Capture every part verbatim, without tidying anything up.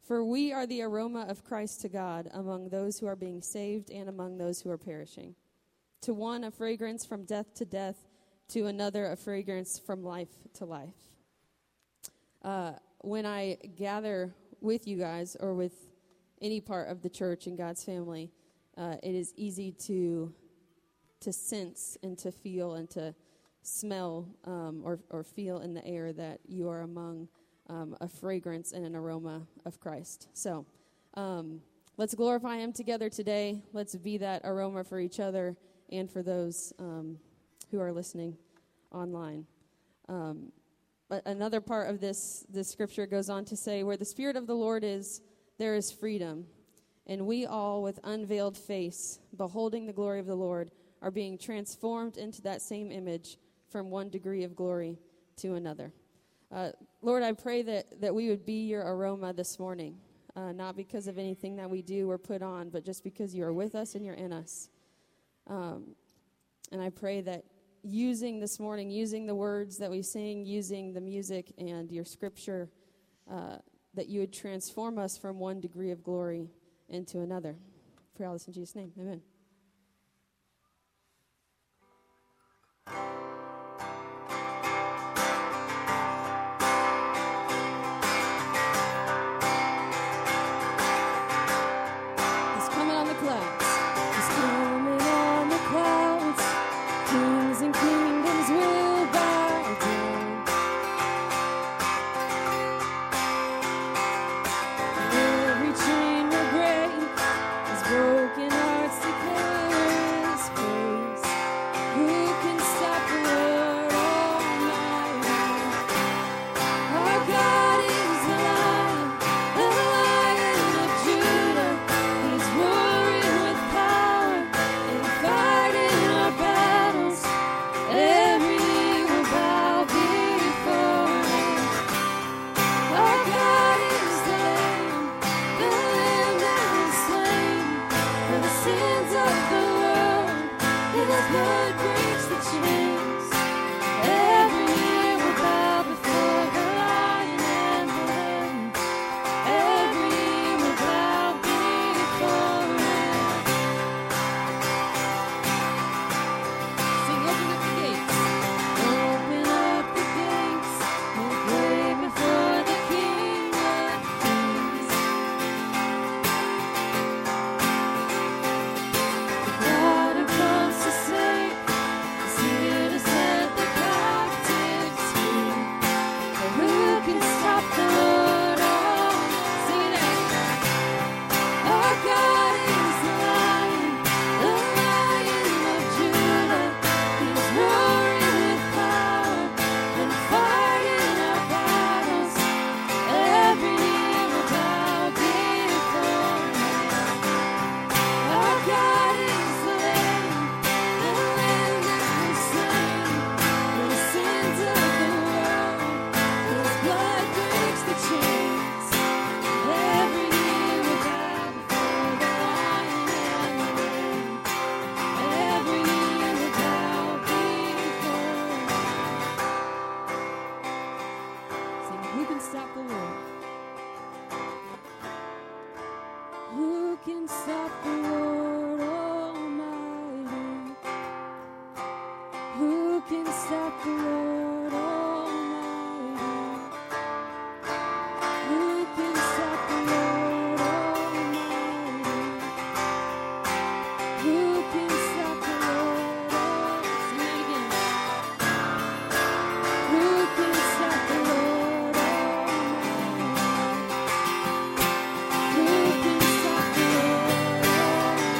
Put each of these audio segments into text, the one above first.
For we are the aroma of Christ to God among those who are being saved and among those who are perishing. To one, a fragrance from death to death, to another, a fragrance from life to life. Uh, when I gather with you guys or with any part of the church and God's family, uh, it is easy to to sense and to feel and to smell um, or, or feel in the air that you are among um, a fragrance and an aroma of Christ. So um, let's glorify him together today. Let's be that aroma for each other and for those um, who are listening online. Um, but another part of this, this scripture goes on to say, where the Spirit of the Lord is, there is freedom. And we all, with unveiled face, beholding the glory of the Lord, are being transformed into that same image from one degree of glory to another. Uh, Lord, I pray that, that we would be your aroma this morning, uh, not because of anything that we do or put on, but just because you are with us and you're in us. Um, and I pray that using this morning, using the words that we sing, using the music and your scripture, uh, that you would transform us from one degree of glory into another. Pray all this in Jesus' name. Amen.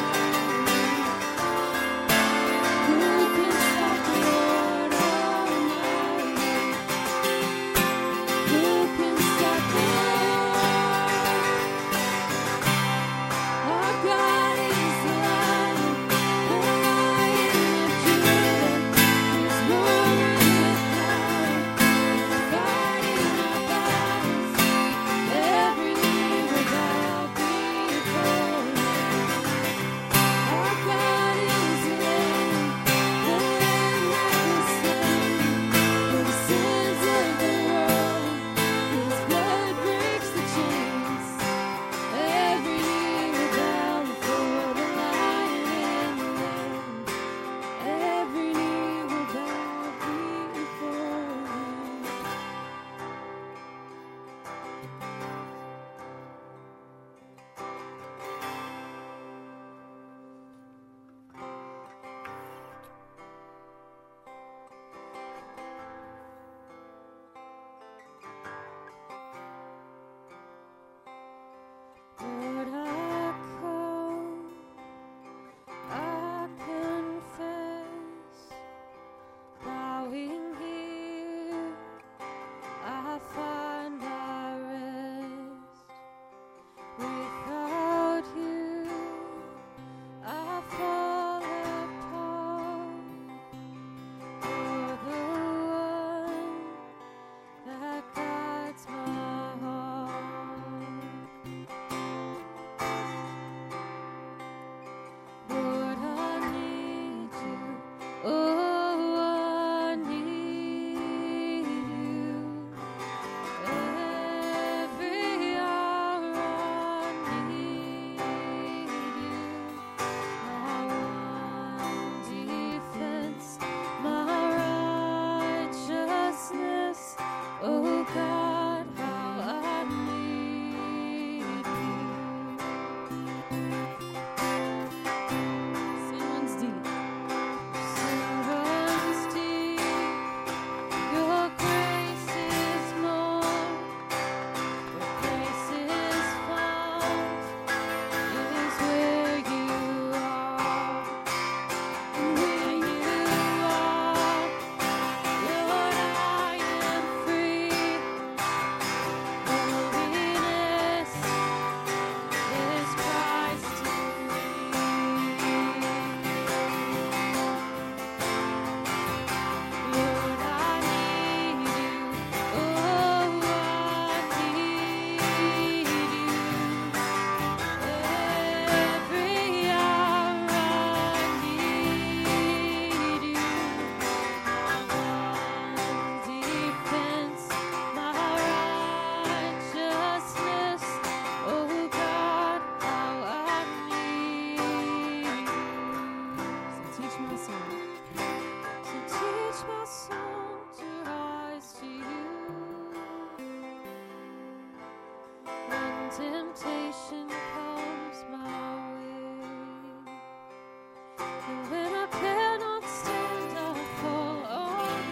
Who can stop the Lord? temptation comes my way, and when I cannot stand, I fall on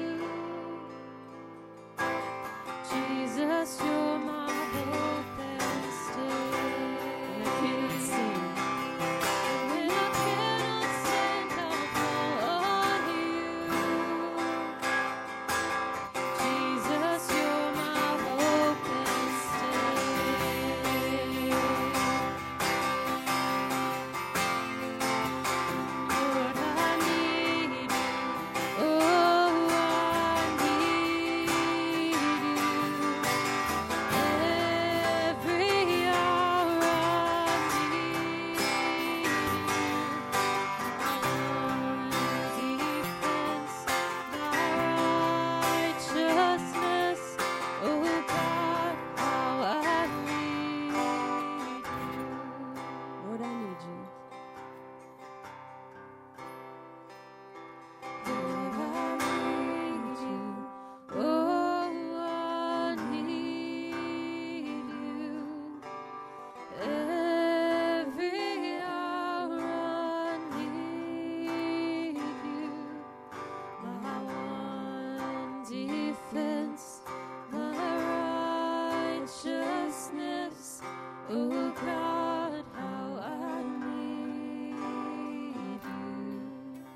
you. Jesus, you're my hope and stay. And I can't sing. When I cannot stand, I fall on you. Jesus, you're my hope and stay. Lord, I need you. Oh, I need you. Every hour I need you. My defense, my righteousness, oh God, how I need you. Lord, I need you. Lord, I need you. Oh, I need you. Every hour I need you. My one defense, my righteousness. Oh God, how I need you.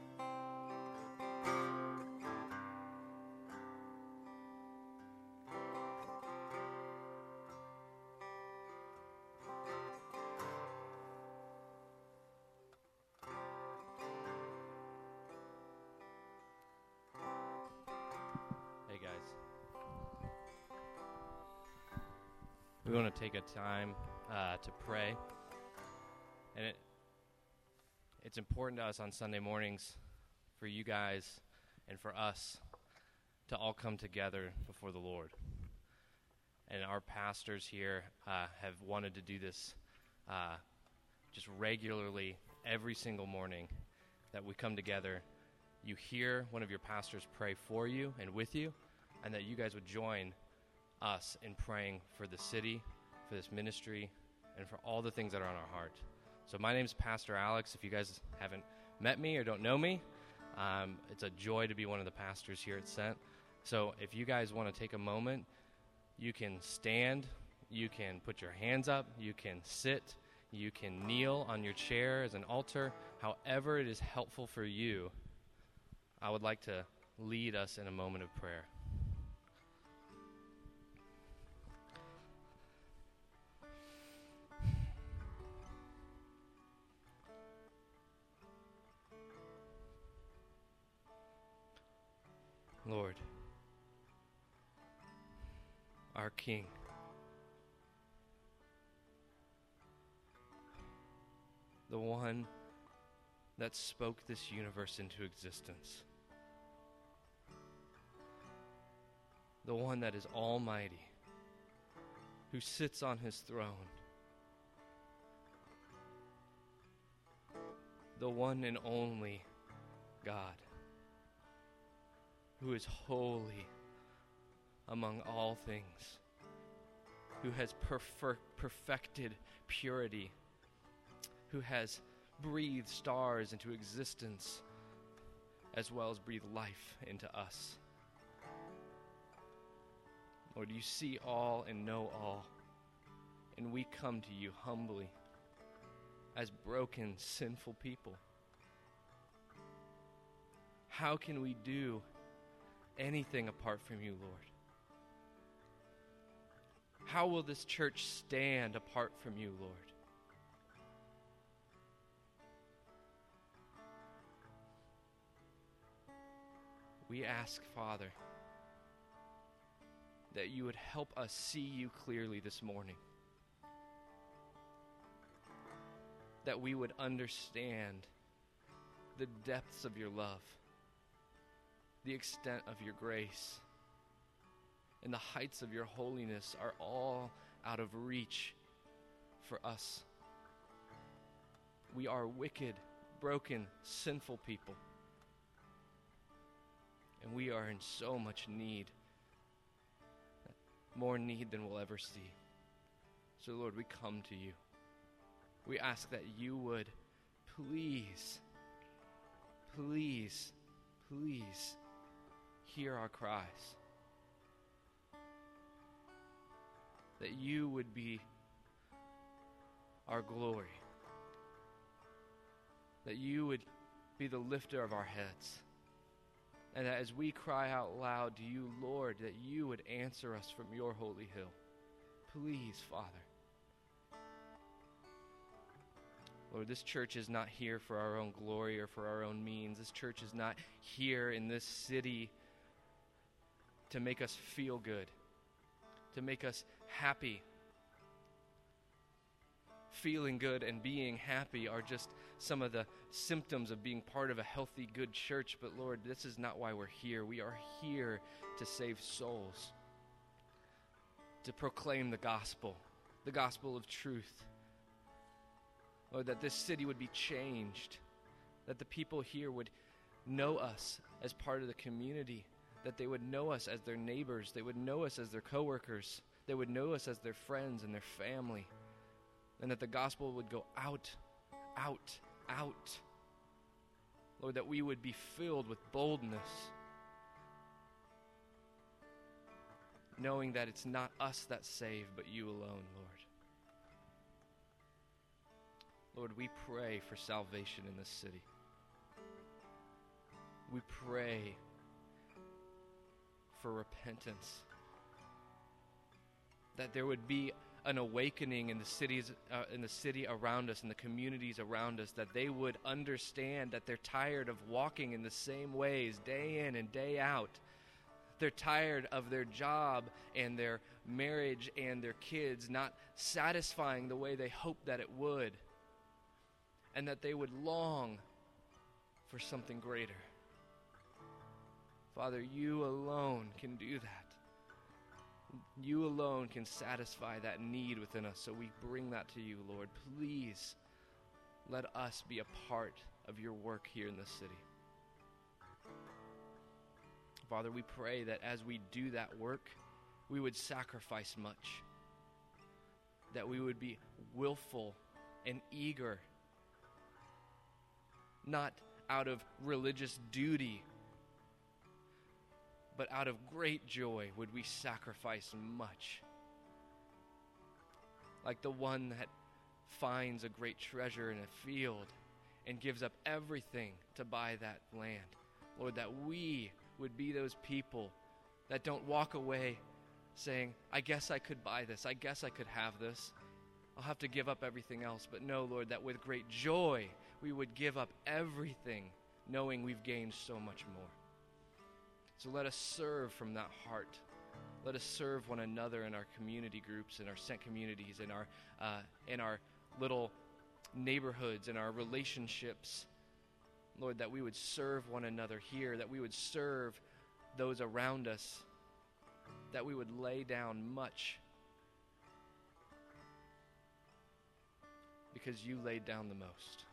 Hey guys. We want to take a time uh, to pray. And it it's important to us on Sunday mornings for you guys and for us to all come together before the Lord. And our pastors here uh, have wanted to do this uh, just regularly every single morning that we come together. You hear one of your pastors pray for you and with you, and that you guys would join us in praying for the city, for this ministry, and for all the things that are on our heart. So my name's Pastor Alex. If you guys haven't met me or don't know me, um, it's a joy to be one of the pastors here at Sent. So if you guys want to take a moment, you can stand, you can put your hands up, you can sit, you can kneel on your chair as an altar, however it is helpful for you. I would like to lead us in a moment of prayer. Lord, our King, the one that spoke this universe into existence, the one that is almighty, who sits on his throne, the one and only God, who is holy among all things, who has perfer- perfected purity, who has breathed stars into existence, as well as breathed life into us. Lord, you see all and know all, and we come to you humbly as broken, sinful people. How can we do anything apart from you, Lord? How will this church stand apart from you, Lord? We ask, Father, that you would help us see you clearly this morning. That we would understand the depths of your love, the extent of your grace, and the heights of your holiness are all out of reach for us. We are wicked, broken, sinful people. And we are in so much need, more need than we'll ever see. So, Lord, we come to you. We ask that you would please, please, please hear our cries. That you would be our glory. That you would be the lifter of our heads. And that as we cry out loud to you, Lord, that you would answer us from your holy hill. Please, Father. Lord, this church is not here for our own glory or for our own means. This church is not here in this city to make us feel good, to make us happy. Feeling good and being happy are just some of the symptoms of being part of a healthy, good church. But Lord, this is not why we're here. We are here to save souls, to proclaim the gospel, the gospel of truth. Lord, that this city would be changed, that the people here would know us as part of the community, that they would know us as their neighbors, they would know us as their coworkers, they would know us as their friends and their family, and that the gospel would go out, out, out. Lord, that we would be filled with boldness, knowing that it's not us that save, but you alone, Lord. Lord, we pray for salvation in this city. We pray for repentance, that there would be an awakening in the cities, uh, in the city around us, in the communities around us, that they would understand that they're tired of walking in the same ways day in and day out. They're tired of their job and their marriage and their kids not satisfying the way they hoped that it would, and that they would long for something greater. Father, you alone can do that. You alone can satisfy that need within us, so we bring that to you, Lord. Please let us be a part of your work here in this city. Father, we pray that as we do that work, we would sacrifice much, that we would be willful and eager, not out of religious duty, but out of great joy would we sacrifice much. Like the one that finds a great treasure in a field and gives up everything to buy that land. Lord, that we would be those people that don't walk away saying, I guess I could buy this, I guess I could have this, I'll have to give up everything else. But no, Lord, that with great joy we would give up everything, knowing we've gained so much more. So let us serve from that heart. Let us serve one another in our community groups, in our sent communities, in our uh, in our little neighborhoods, in our relationships. Lord, that we would serve one another here, that we would serve those around us, that we would lay down much, because you laid down the most.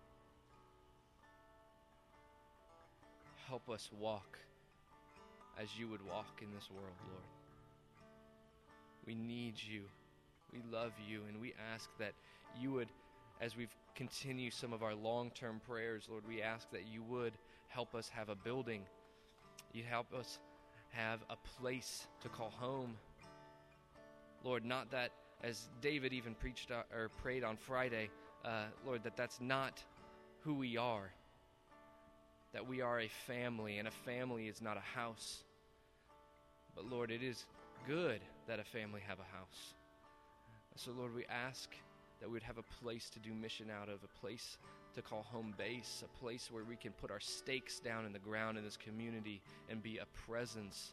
Help us walk as you would walk in this world, Lord. We need you. We love you, and we ask that you would, as we've continued some of our long-term prayers, Lord, we ask that you would help us have a building. You help us have a place to call home. Lord, not that, as David even preached uh, or prayed on Friday, uh, Lord, that that's not who we are. That we are a family, and a family is not a house. But Lord, it is good that a family have a house. So Lord, we ask that we'd have a place to do mission out of, a place to call home base, a place where we can put our stakes down in the ground in this community and be a presence.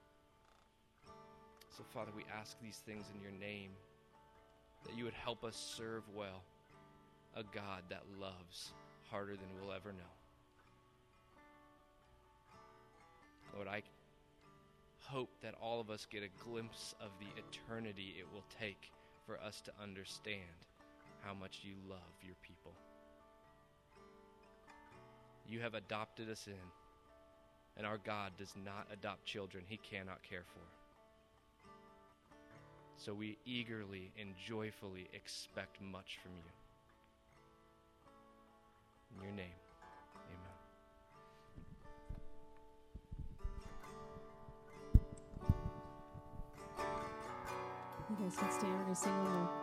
So Father, we ask these things in your name, that you would help us serve well a God that loves harder than we'll ever know. Lord, I hope that all of us get a glimpse of the eternity it will take for us to understand how much you love your people. You have adopted us in, and our God does not adopt children he cannot care for. So we eagerly and joyfully expect much from you. In your name, amen. You guys can stand. We're going to sing one more.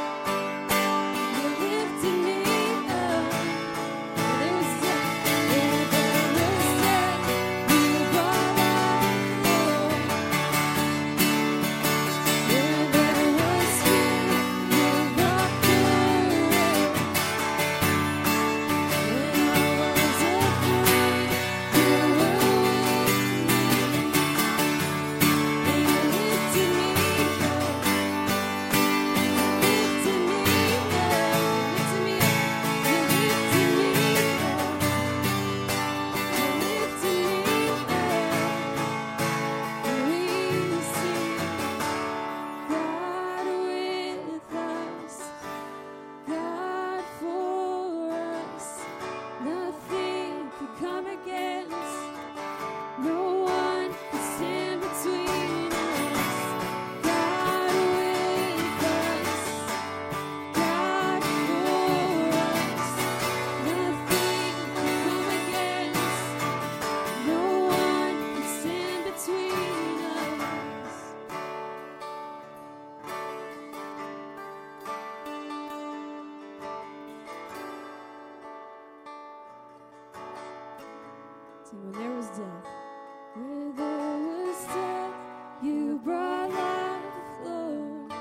There Sing, when there was death. Where there was death, you brought life, Lord.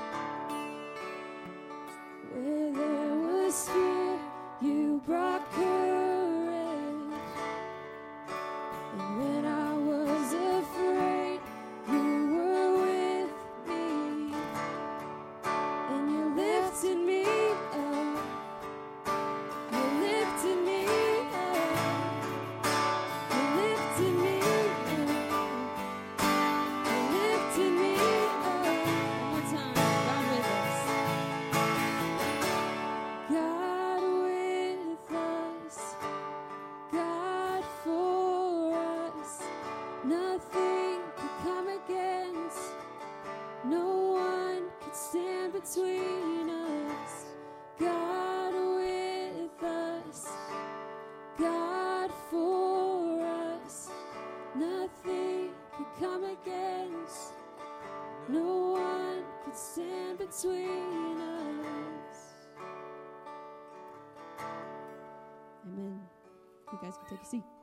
Where there was fear, you brought courage. And when I was afraid, you were with me. And you lifted me up. You lifted me up. You lifted me up. You lifted me up. One more time. God with us. God with us. God for us. Nothing could come against. No one could stand between us. God with us. God for us. Nothing could come against. No one could stand between us. Amen. You guys can take a seat.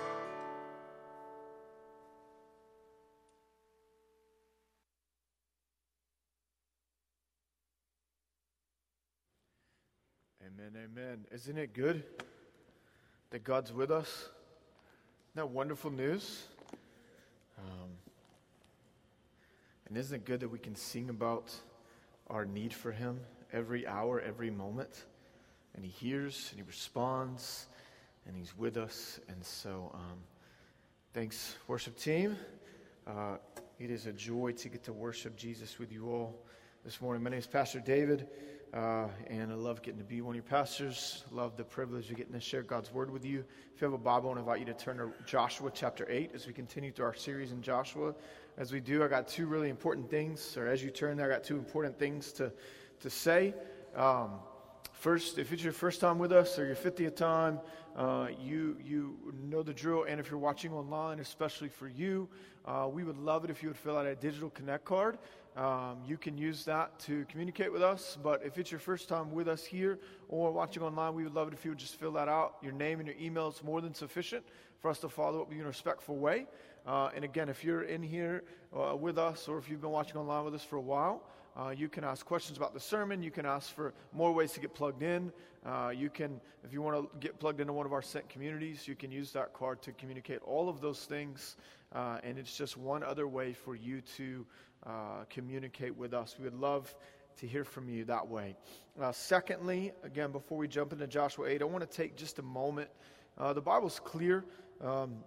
Amen, amen. Isn't it good that God's with us? Isn't that wonderful news? Um, and isn't it good that we can sing about our need for Him every hour, every moment? And He hears and He responds and He's with us. And so, um, thanks, worship team. Uh, it is a joy to get to worship Jesus with you all this morning. My name is Pastor David. Uh, and I love getting to be one of your pastors. Love the privilege of getting to share God's Word with you. If you have a Bible, I want to invite you to turn to Joshua chapter eight as we continue through our series in Joshua. As we do, I got two really important things, or as you turn there, I got two important things to, to say. Um, first, if it's your first time with us or your fiftieth time, uh, you, you know the drill. And if you're watching online, especially for you, uh, we would love it if you would fill out a digital Connect card. Um, you can use that to communicate with us, but if it's your first time with us here or watching online, we would love it if you would just fill that out. Your name and your email is more than sufficient for us to follow up with you in a respectful way. Uh, and again, if you're in here uh, with us or if you've been watching online with us for a while, uh, you can ask questions about the sermon. You can ask for more ways to get plugged in. Uh, you can, if you want to get plugged into one of our sent communities, you can use that card to communicate all of those things. Uh, and it's just one other way for you to Uh, communicate with us. We would love to hear from you that way. Uh, secondly, again, before we jump into Joshua eight, I want to take just a moment. Uh, the Bible's clear um,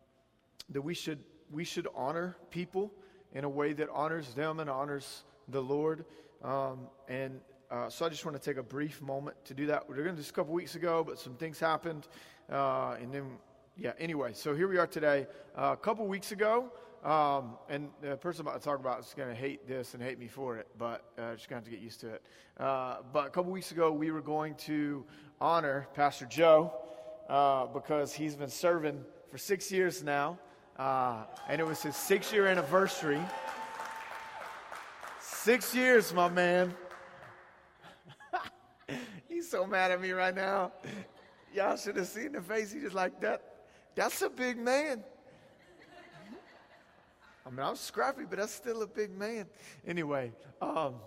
that we should we should honor people in a way that honors them and honors the Lord. Um, and uh, so I just want to take a brief moment to do that. We were going to do this a couple weeks ago, but some things happened. Uh, and then, yeah, anyway, so here we are today. Uh, a couple weeks ago, Um, and the person I'm about to talk about is going to hate this and hate me for it, but uh, just going to have to get used to it. Uh, but a couple weeks ago, we were going to honor Pastor Joe uh, because he's been serving for six years now, uh, and it was his six-year anniversary. Six years, my man. He's so mad at me right now. Y'all should have seen the face. He's just like, that. That's a big man. I mean, I'm scrappy, but that's still a big man. Anyway, um,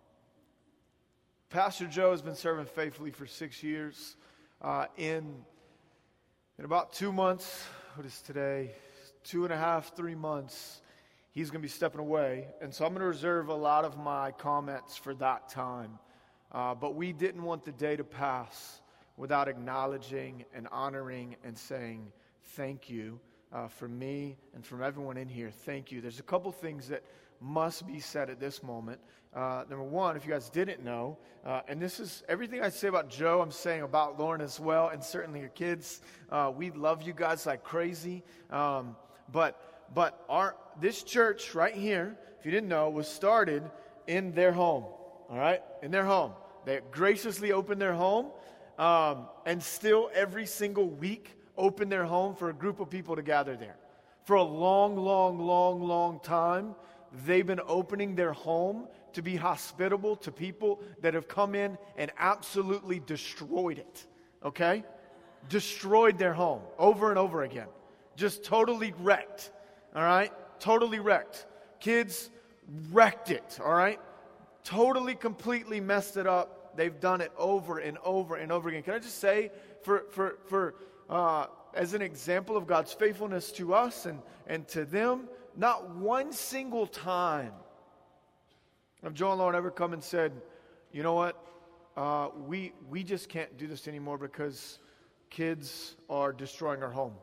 Pastor Joe has been serving faithfully for six years. Uh, in, in about two months, what is today? Two and a half, three months, he's going to be stepping away. And so I'm going to reserve a lot of my comments for that time. Uh, but we didn't want the day to pass without acknowledging and honoring and saying thank you. Uh, from me and from everyone in here, thank you. There's a couple things that must be said at this moment. Uh, number one, if you guys didn't know, uh, and this is everything I say about Joe, I'm saying about Lauren as well, and certainly your kids. Uh, we love you guys like crazy. Um, but but our this church right here, if you didn't know, was started in their home. All right, in their home. They graciously opened their home, um, and still every single week open their home for a group of people to gather there. For a long, long, long, long time, they've been opening their home to be hospitable to people that have come in and absolutely destroyed it. Okay? Destroyed their home over and over again. just totally wrecked, all right? Totally wrecked. Kids wrecked it, all right? Totally, completely messed it up. They've done it over and over and over again. Can I just say, for for for uh, as an example of God's faithfulness to us and, and to them, not one single time have Joe and Lauren ever come and said, you know what, uh, we we just can't do this anymore because kids are destroying our home.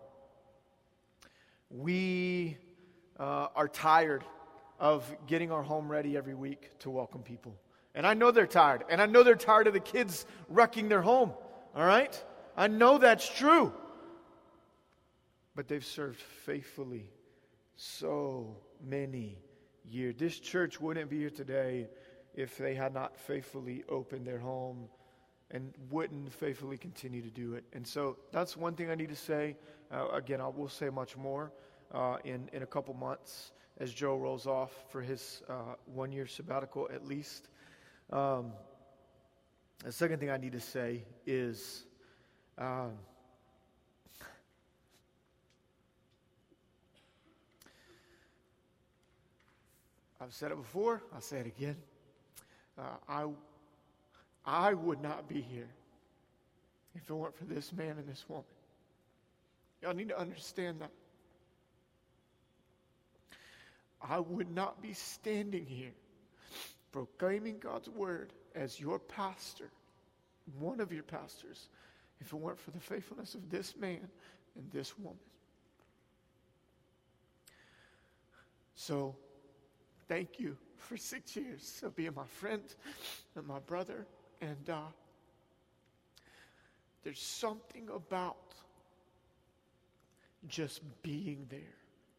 We uh, are tired of getting our home ready every week to welcome people. And I know they're tired. And I know they're tired of the kids wrecking their home. All right? I know that's true. But they've served faithfully so many years. This church wouldn't be here today if they had not faithfully opened their home and wouldn't faithfully continue to do it. And so that's one thing I need to say. Uh, again, I will say much more uh, in, in a couple months as Joe rolls off for his uh, one-year sabbatical at least. Um, the second thing I need to say is um, I've said it before, I'll say it again. Uh, I, I would not be here if it weren't for this man and this woman. Y'all need to understand that. I would not be standing here proclaiming God's word as your pastor, one of your pastors, if it weren't for the faithfulness of this man and this woman. So, thank you for six years of being my friend and my brother. And uh, there's something about just being there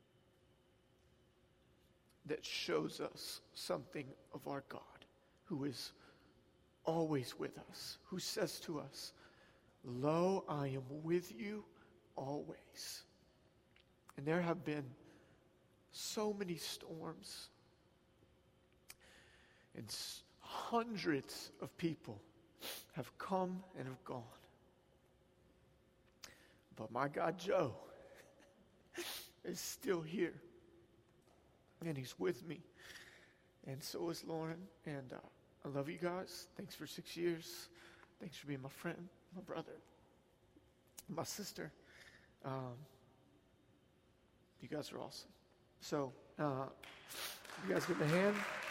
that shows us something of our God, who is always with us, who says to us, "Lo, I am with you always." And there have been so many storms, and hundreds of people have come and have gone. But my God, Joe, is still here. And he's with me. And so is Lauren. And uh, I love you guys. Thanks for six years. Thanks for being my friend, my brother, my sister. Um, you guys are awesome. So, uh, you guys give me a hand.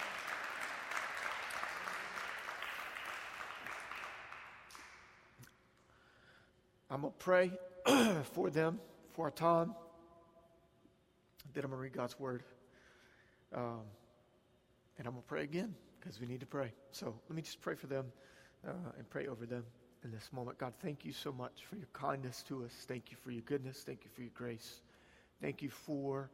I'm going to pray for them, for our time. Then I'm going to read God's word. Um, and I'm going to pray again because we need to pray. So let me just pray for them uh, and pray over them in this moment. God, thank you so much for your kindness to us. Thank you for your goodness. Thank you for your grace. Thank you for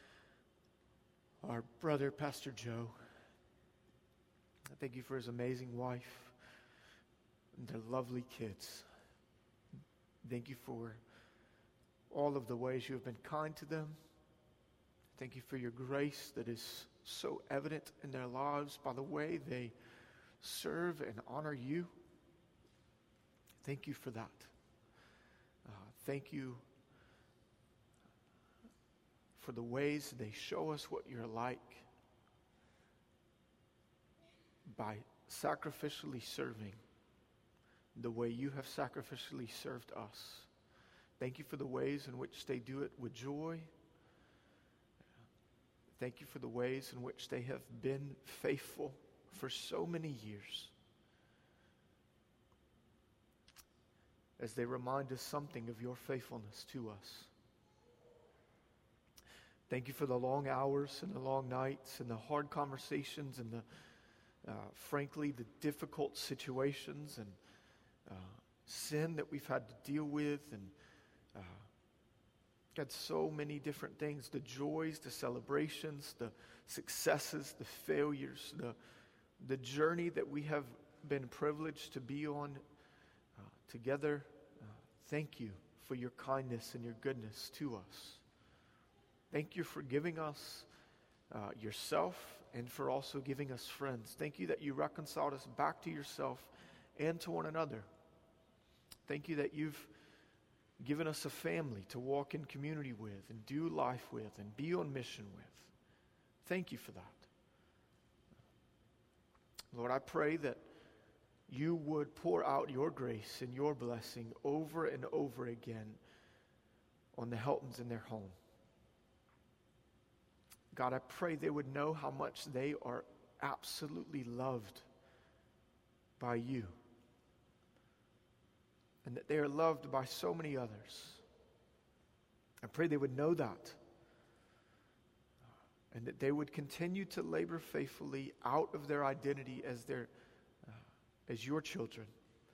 our brother, Pastor Joe. Thank you for his amazing wife and their lovely kids. Thank you for all of the ways you have been kind to them. Thank you for your grace that is so evident in their lives by the way they serve and honor you. Thank you for that. Uh, thank you for the ways they show us what you're like by sacrificially serving the way you have sacrificially served us. Thank you for the ways in which they do it with joy. Thank you for the ways in which they have been faithful for so many years. As they remind us something of your faithfulness to us. Thank you for the long hours and the long nights and the hard conversations and the, uh, frankly, the difficult situations and uh, sin that we've had to deal with and uh, got so many different things, the joys, the celebrations, the successes, the failures, the, the journey that we have been privileged to be on uh, together. Uh, thank you for your kindness and your goodness to us. Thank you for giving us uh, yourself and for also giving us friends. Thank you that you reconciled us back to yourself and to one another. Thank you that you've given us a family to walk in community with and do life with and be on mission with. Thank you for that. Lord, I pray that you would pour out your grace and your blessing over and over again on the Heltons in their home. God, I pray they would know how much they are absolutely loved by you, and that they are loved by so many others. I pray they would know that, and that they would continue to labor faithfully out of their identity as their, uh, as your children,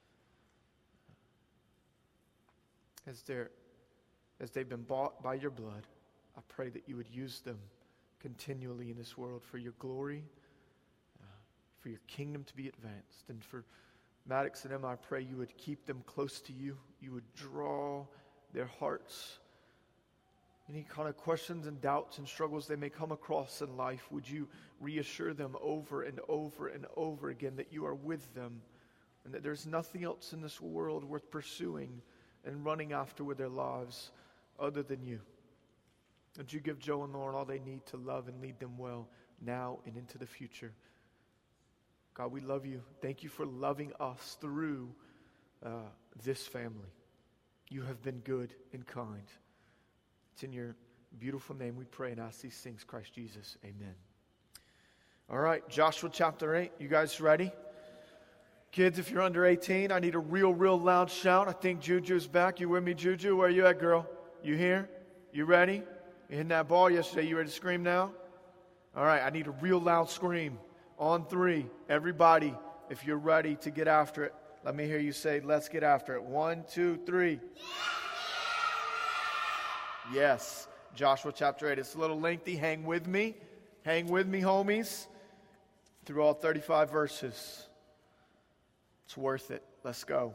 as their, as they've been bought by your blood. I pray that you would use them continually in this world for your glory, uh, for your kingdom to be advanced. And for Maddox and Emma, I pray you would keep them close to you. You would draw their hearts. Any kind of questions and doubts and struggles they may come across in life, would you reassure them over and over and over again that you are with them and that there's nothing else in this world worth pursuing and running after with their lives other than you. Would you give Joe and Lauren all they need to love and lead them well now and into the future? God, we love you. Thank you for loving us through uh, this family. You have been good and kind. It's in your beautiful name we pray and ask these things, Christ Jesus. Amen. All right, Joshua chapter eight. You guys ready? Kids, if you're under eighteen, I need a real, real loud shout. I think Juju's back. You with me, Juju? Where you at, girl? You here? You ready? You hitting that ball yesterday. You ready to scream now? All right, I need a real loud scream. On three. Everybody, if you're ready to get after it, let me hear you say, let's get after it. One, two, three. Yes. Joshua chapter eight. It's a little lengthy. Hang with me. Hang with me, homies. Through all thirty-five verses. It's worth it. Let's go.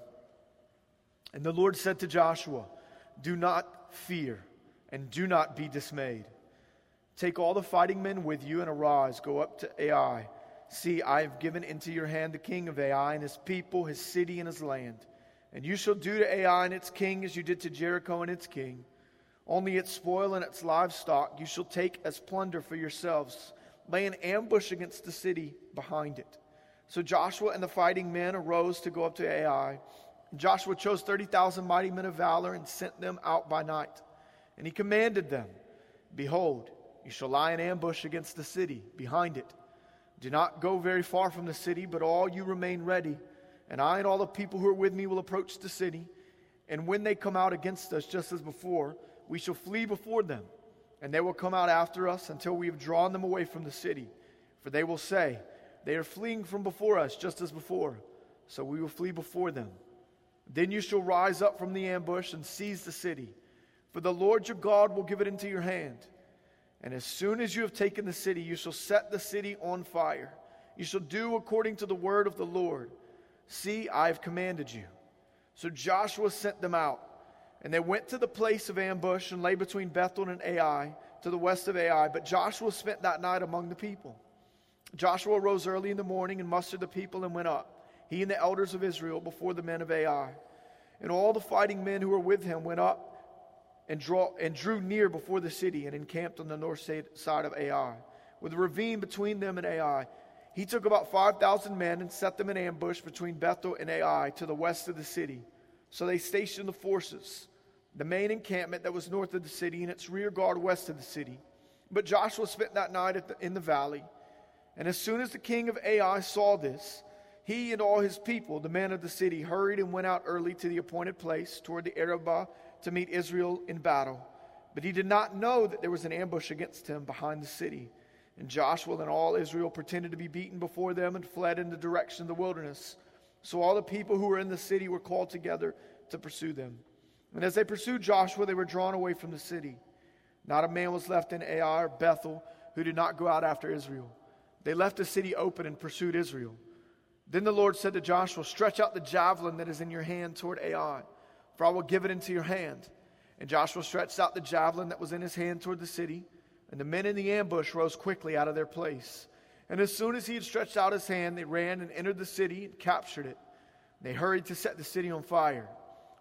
And the Lord said to Joshua, do not fear and do not be dismayed. Take all the fighting men with you and arise, go up to Ai. See, I have given into your hand the king of Ai and his people, his city and his land. And you shall do to Ai and its king as you did to Jericho and its king. Only its spoil and its livestock you shall take as plunder for yourselves. Lay an ambush against the city behind it. So Joshua and the fighting men arose to go up to Ai. And Joshua chose thirty thousand mighty men of valor and sent them out by night. And he commanded them, behold, you shall lie in ambush against the city behind it. Do not go very far from the city, but all you remain ready. And I and all the people who are with me will approach the city. And when they come out against us, just as before, we shall flee before them. And they will come out after us until we have drawn them away from the city. For they will say, they are fleeing from before us, just as before. So we will flee before them. Then you shall rise up from the ambush and seize the city. For the Lord your God will give it into your hand. And as soon as you have taken the city, you shall set the city on fire. You shall do according to the word of the Lord. See, I have commanded you. So Joshua sent them out. And they went to the place of ambush and lay between Bethel and Ai, to the west of Ai. But Joshua spent that night among the people. Joshua rose early in the morning and mustered the people and went up, he and the elders of Israel, before the men of Ai. And all the fighting men who were with him went up and, draw, and drew near before the city and encamped on the north side of Ai, with a ravine between them and Ai. He took about five thousand men and set them in ambush between Bethel and Ai to the west of the city. So they stationed the forces, the main encampment that was north of the city and its rear guard west of the city. But Joshua spent that night at the, in the valley. And as soon as the king of Ai saw this, he and all his people, the men of the city, hurried and went out early to the appointed place toward the Arabah to meet Israel in battle. But he did not know that there was an ambush against him behind the city. And Joshua and all Israel pretended to be beaten before them and fled in the direction of the wilderness. So all the people who were in the city were called together to pursue them. And as they pursued Joshua, they were drawn away from the city. Not a man was left in Ai or Bethel who did not go out after Israel. They left the city open and pursued Israel. Then the Lord said to Joshua, stretch out the javelin that is in your hand toward Ai, for I will give it into your hand. And Joshua stretched out the javelin that was in his hand toward the city, and the men in the ambush rose quickly out of their place. And as soon as he had stretched out his hand, they ran and entered the city and captured it. They hurried to set the city on fire.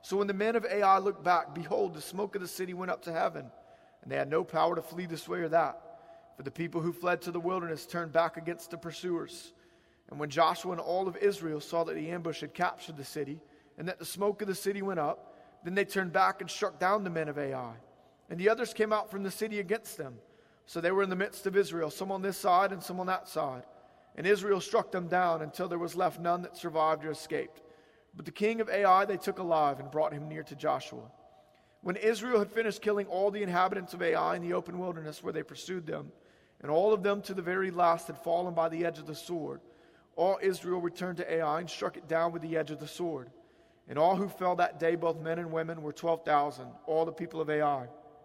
So when the men of Ai looked back, behold, the smoke of the city went up to heaven, and they had no power to flee this way or that. For the people who fled to the wilderness turned back against the pursuers. And when Joshua and all of Israel saw that the ambush had captured the city, and that the smoke of the city went up, then they turned back and struck down the men of Ai. And the others came out from the city against them. So they were in the midst of Israel, some on this side and some on that side. And Israel struck them down until there was left none that survived or escaped. But the king of Ai they took alive and brought him near to Joshua. When Israel had finished killing all the inhabitants of Ai in the open wilderness where they pursued them, and all of them to the very last had fallen by the edge of the sword, all Israel returned to Ai and struck it down with the edge of the sword. And all who fell that day, both men and women, were twelve thousand, all the people of Ai.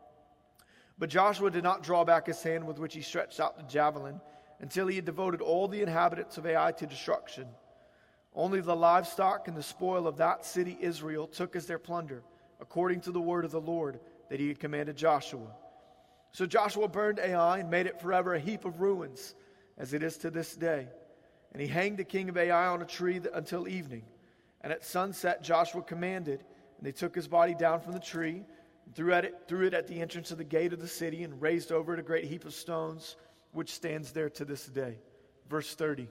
But Joshua did not draw back his hand with which he stretched out the javelin until he had devoted all the inhabitants of Ai to destruction. Only the livestock and the spoil of that city Israel took as their plunder, according to the word of the Lord that he had commanded Joshua. So Joshua burned Ai and made it forever a heap of ruins, as it is to this day. And he hanged the king of Ai on a tree until evening. And at sunset Joshua commanded, and they took his body down from the tree, and threw, at it, threw it at the entrance of the gate of the city, and raised over it a great heap of stones, which stands there to this day. Verse thirty.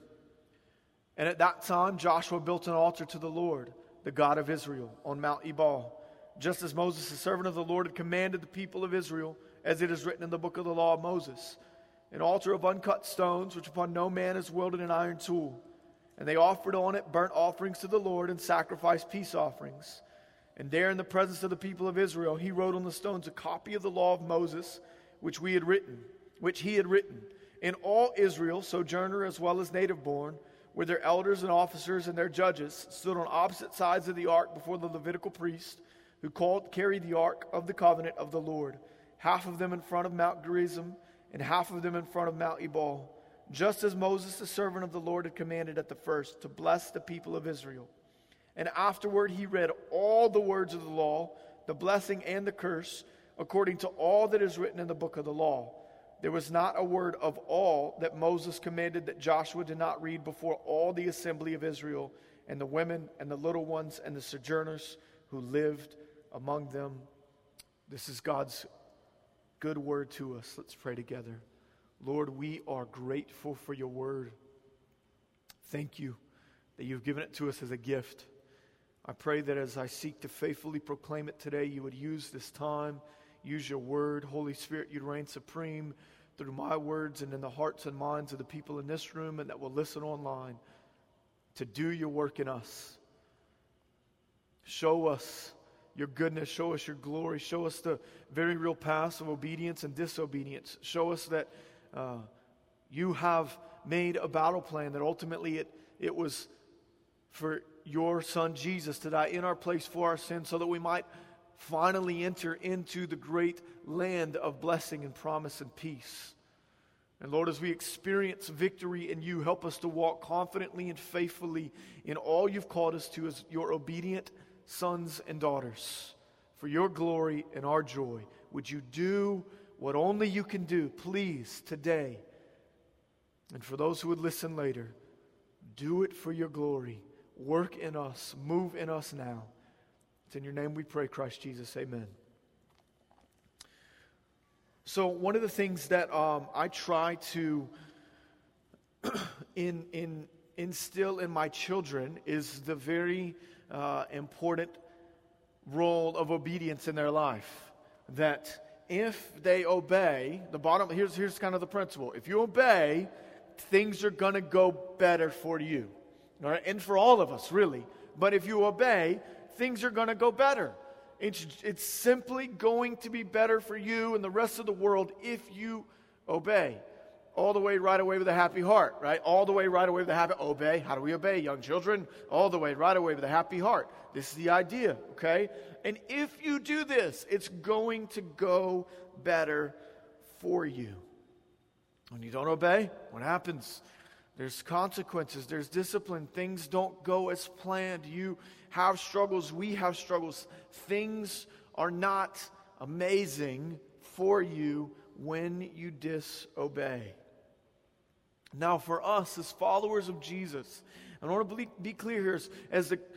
And at that time Joshua built an altar to the Lord, the God of Israel, on Mount Ebal, just as Moses, the servant of the Lord, had commanded the people of Israel, as it is written in the book of the law of Moses. An altar of uncut stones, which upon no man is wielded an iron tool. And they offered on it burnt offerings to the Lord, and sacrificed peace offerings. And there in the presence of the people of Israel, he wrote on the stones a copy of the law of Moses, which we had written, which he had written. And all Israel, sojourner as well as native born, with their elders and officers and their judges, stood on opposite sides of the ark before the Levitical priest, who called carried the ark of the covenant of the Lord, half of them in front of Mount Gerizim, and half of them in front of Mount Ebal, just as Moses, the servant of the Lord, had commanded at the first, to bless the people of Israel. And afterward he read all the words of the law, the blessing and the curse, according to all that is written in the book of the law. There was not a word of all that Moses commanded that Joshua did not read before all the assembly of Israel, and the women and the little ones and the sojourners who lived among them. This is God's good word to us. Let's pray together. Lord, we are grateful for your word. Thank you that you've given it to us as a gift. I pray that as I seek to faithfully proclaim it today, you would use this time, use your word. Holy Spirit, you'd reign supreme through my words and in the hearts and minds of the people in this room and that will listen online to do your work in us. Show us your goodness, show us your glory, show us the very real paths of obedience and disobedience. Show us that uh, you have made a battle plan, that ultimately it, it was for your son Jesus to die in our place for our sins so that we might finally enter into the great land of blessing and promise and peace. And Lord, as we experience victory in you, help us to walk confidently and faithfully in all you've called us to as your obedient sons and daughters. For your glory and our joy, would you do what only you can do, please, today? And for those who would listen later, do it for your glory. Work in us, move in us now. It's in your name we pray, Christ Jesus. Amen. So one of the things that um, I try to in, in, instill in my children is the very uh, important role of obedience in their life. That if they obey, the bottom, here's, here's kind of the principle. If you obey, things are going to go better for you. All right? And for all of us, really. But if you obey, things are going to go better. It's, it's simply going to be better for you and the rest of the world if you obey. All the way right away with a happy heart, right? All the way right away with a happy, obey. How do we obey, young children? All the way right away with a happy heart. This is the idea, okay? And if you do this, it's going to go better for you. When you don't obey, what happens? There's consequences, there's discipline. Things don't go as planned. You have struggles, we have struggles. Things are not amazing for you when you disobey. Now for us as followers of Jesus, I want to be clear here, as, as the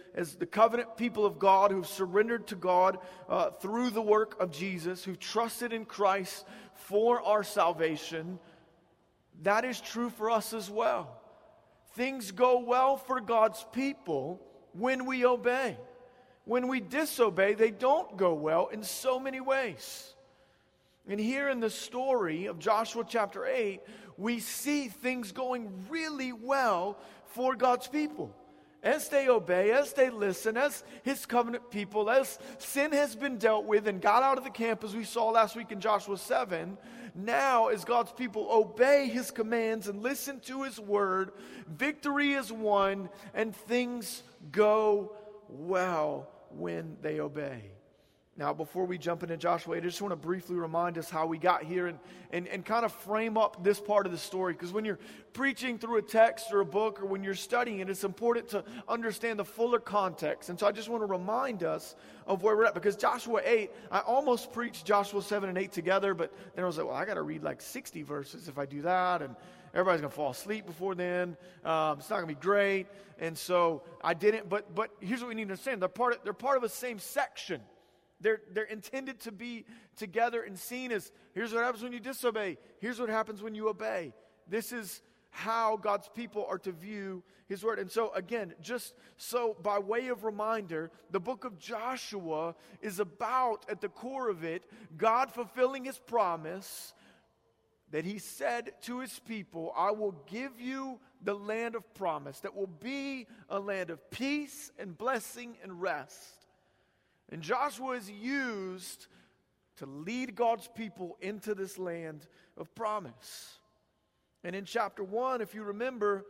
as the covenant people of God who've surrendered to God uh, through the work of Jesus, who've trusted in Christ for our salvation, that is true for us as well. Things go well for God's people when we obey. When we disobey, they don't go well in so many ways. And here in the story of Joshua chapter eight, we see things going really well for God's people. As they obey, as they listen, as His covenant people, as sin has been dealt with and got out of the camp, as we saw last week in Joshua seven, now as God's people obey His commands and listen to His word, victory is won and things go well when they obey. Now, before we jump into Joshua eight, I just want to briefly remind us how we got here and, and, and kind of frame up this part of the story. Because when you're preaching through a text or a book or when you're studying it, it's important to understand the fuller context. And so I just want to remind us of where we're at. Because Joshua eight, I almost preached Joshua seven and eight together, but then I was like, well, I got to read like sixty verses if I do that. And everybody's going to fall asleep before then. Um, it's not going to be great. And so I didn't. But but here's what we need to understand. They're part of, they're part of a same section. They're, they're intended to be together and seen as, here's what happens when you disobey. Here's what happens when you obey. This is how God's people are to view His word. And so, again, just so by way of reminder, the book of Joshua is about, at the core of it, God fulfilling His promise that He said to His people, I will give you the land of promise that will be a land of peace and blessing and rest. And Joshua is used to lead God's people into this land of promise. And in chapter one, if you remember,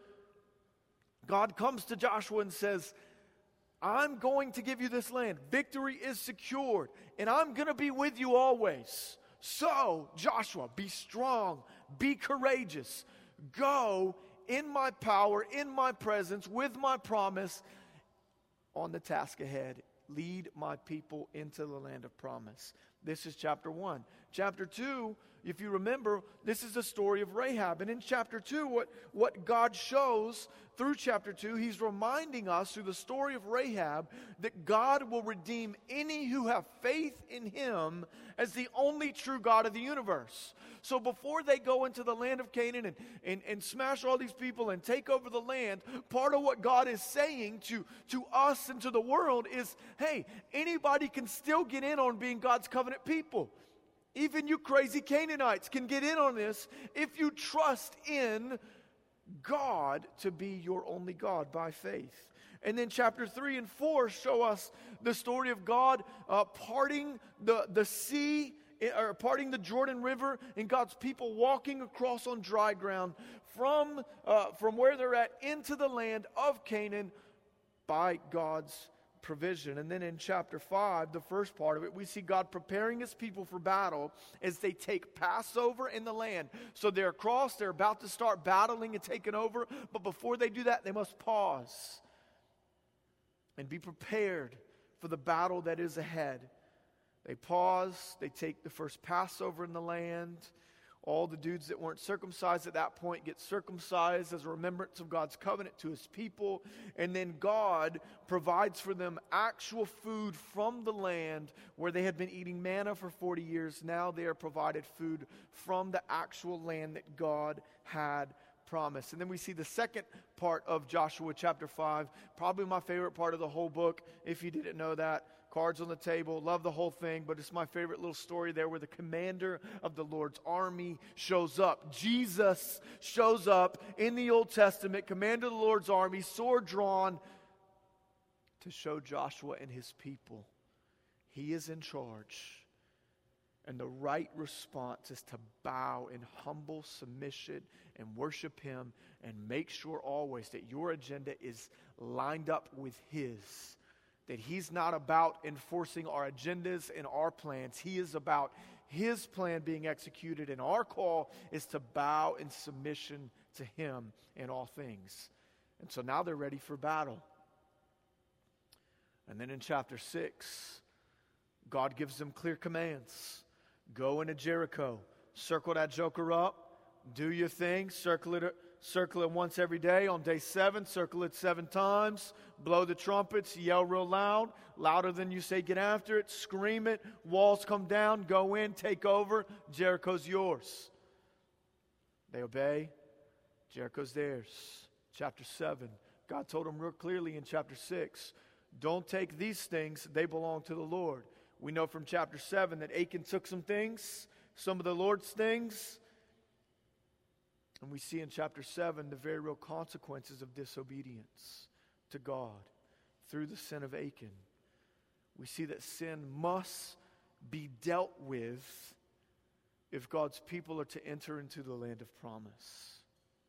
God comes to Joshua and says, I'm going to give you this land. Victory is secured, and I'm going to be with you always. So, Joshua, be strong, be courageous. Go in my power, in my presence, with my promise on the task ahead. Lead my people into the land of promise. This is chapter one. Chapter two, if you remember, this is the story of Rahab. And in chapter two, what, what God shows through chapter two, He's reminding us through the story of Rahab that God will redeem any who have faith in Him as the only true God of the universe. So before they go into the land of Canaan and, and, and smash all these people and take over the land, part of what God is saying to, to us and to the world is, hey, anybody can still get in on being God's covenant people. Even you crazy Canaanites can get in on this if you trust in God to be your only God by faith. And then chapter three and four show us the story of God uh, parting the, the sea, or parting the Jordan River, and God's people walking across on dry ground from, uh, from where they're at into the land of Canaan by God's provision. And then in chapter five, the first part of it, we see God preparing His people for battle as they take Passover in the land. So they're across, they're about to start battling and taking over, but before they do that, they must pause and be prepared for the battle that is ahead. They pause, they take the first Passover in the land. All the dudes that weren't circumcised at that point get circumcised as a remembrance of God's covenant to His people. And then God provides for them actual food from the land where they had been eating manna for forty years. Now they are provided food from the actual land that God had promised. And then we see the second part of Joshua chapter five, probably my favorite part of the whole book, if you didn't know that. Cards on the table, love the whole thing, but it's my favorite little story there where the commander of the Lord's army shows up. Jesus shows up in the Old Testament, commander of the Lord's army, sword drawn, to show Joshua and his people He is in charge. And the right response is to bow in humble submission and worship Him and make sure always that your agenda is lined up with His. That He's not about enforcing our agendas and our plans. He is about His plan being executed, and our call is to bow in submission to Him in all things. And so now they're ready for battle. And then in chapter six, God gives them clear commands. Go into Jericho, circle that joker up, do your thing, circle it circle it once every day. On day seven, circle it seven times. Blow the trumpets, yell real loud, louder than you say, get after it, scream it, walls come down, go in, take over, Jericho's yours. They obey, Jericho's theirs. Chapter seven, God told them real clearly in chapter six, don't take these things, they belong to the Lord. We know from chapter seven that Achan took some things, some of the Lord's things, and we see in chapter seven the very real consequences of disobedience to God through the sin of Achan. We see that sin must be dealt with if God's people are to enter into the land of promise.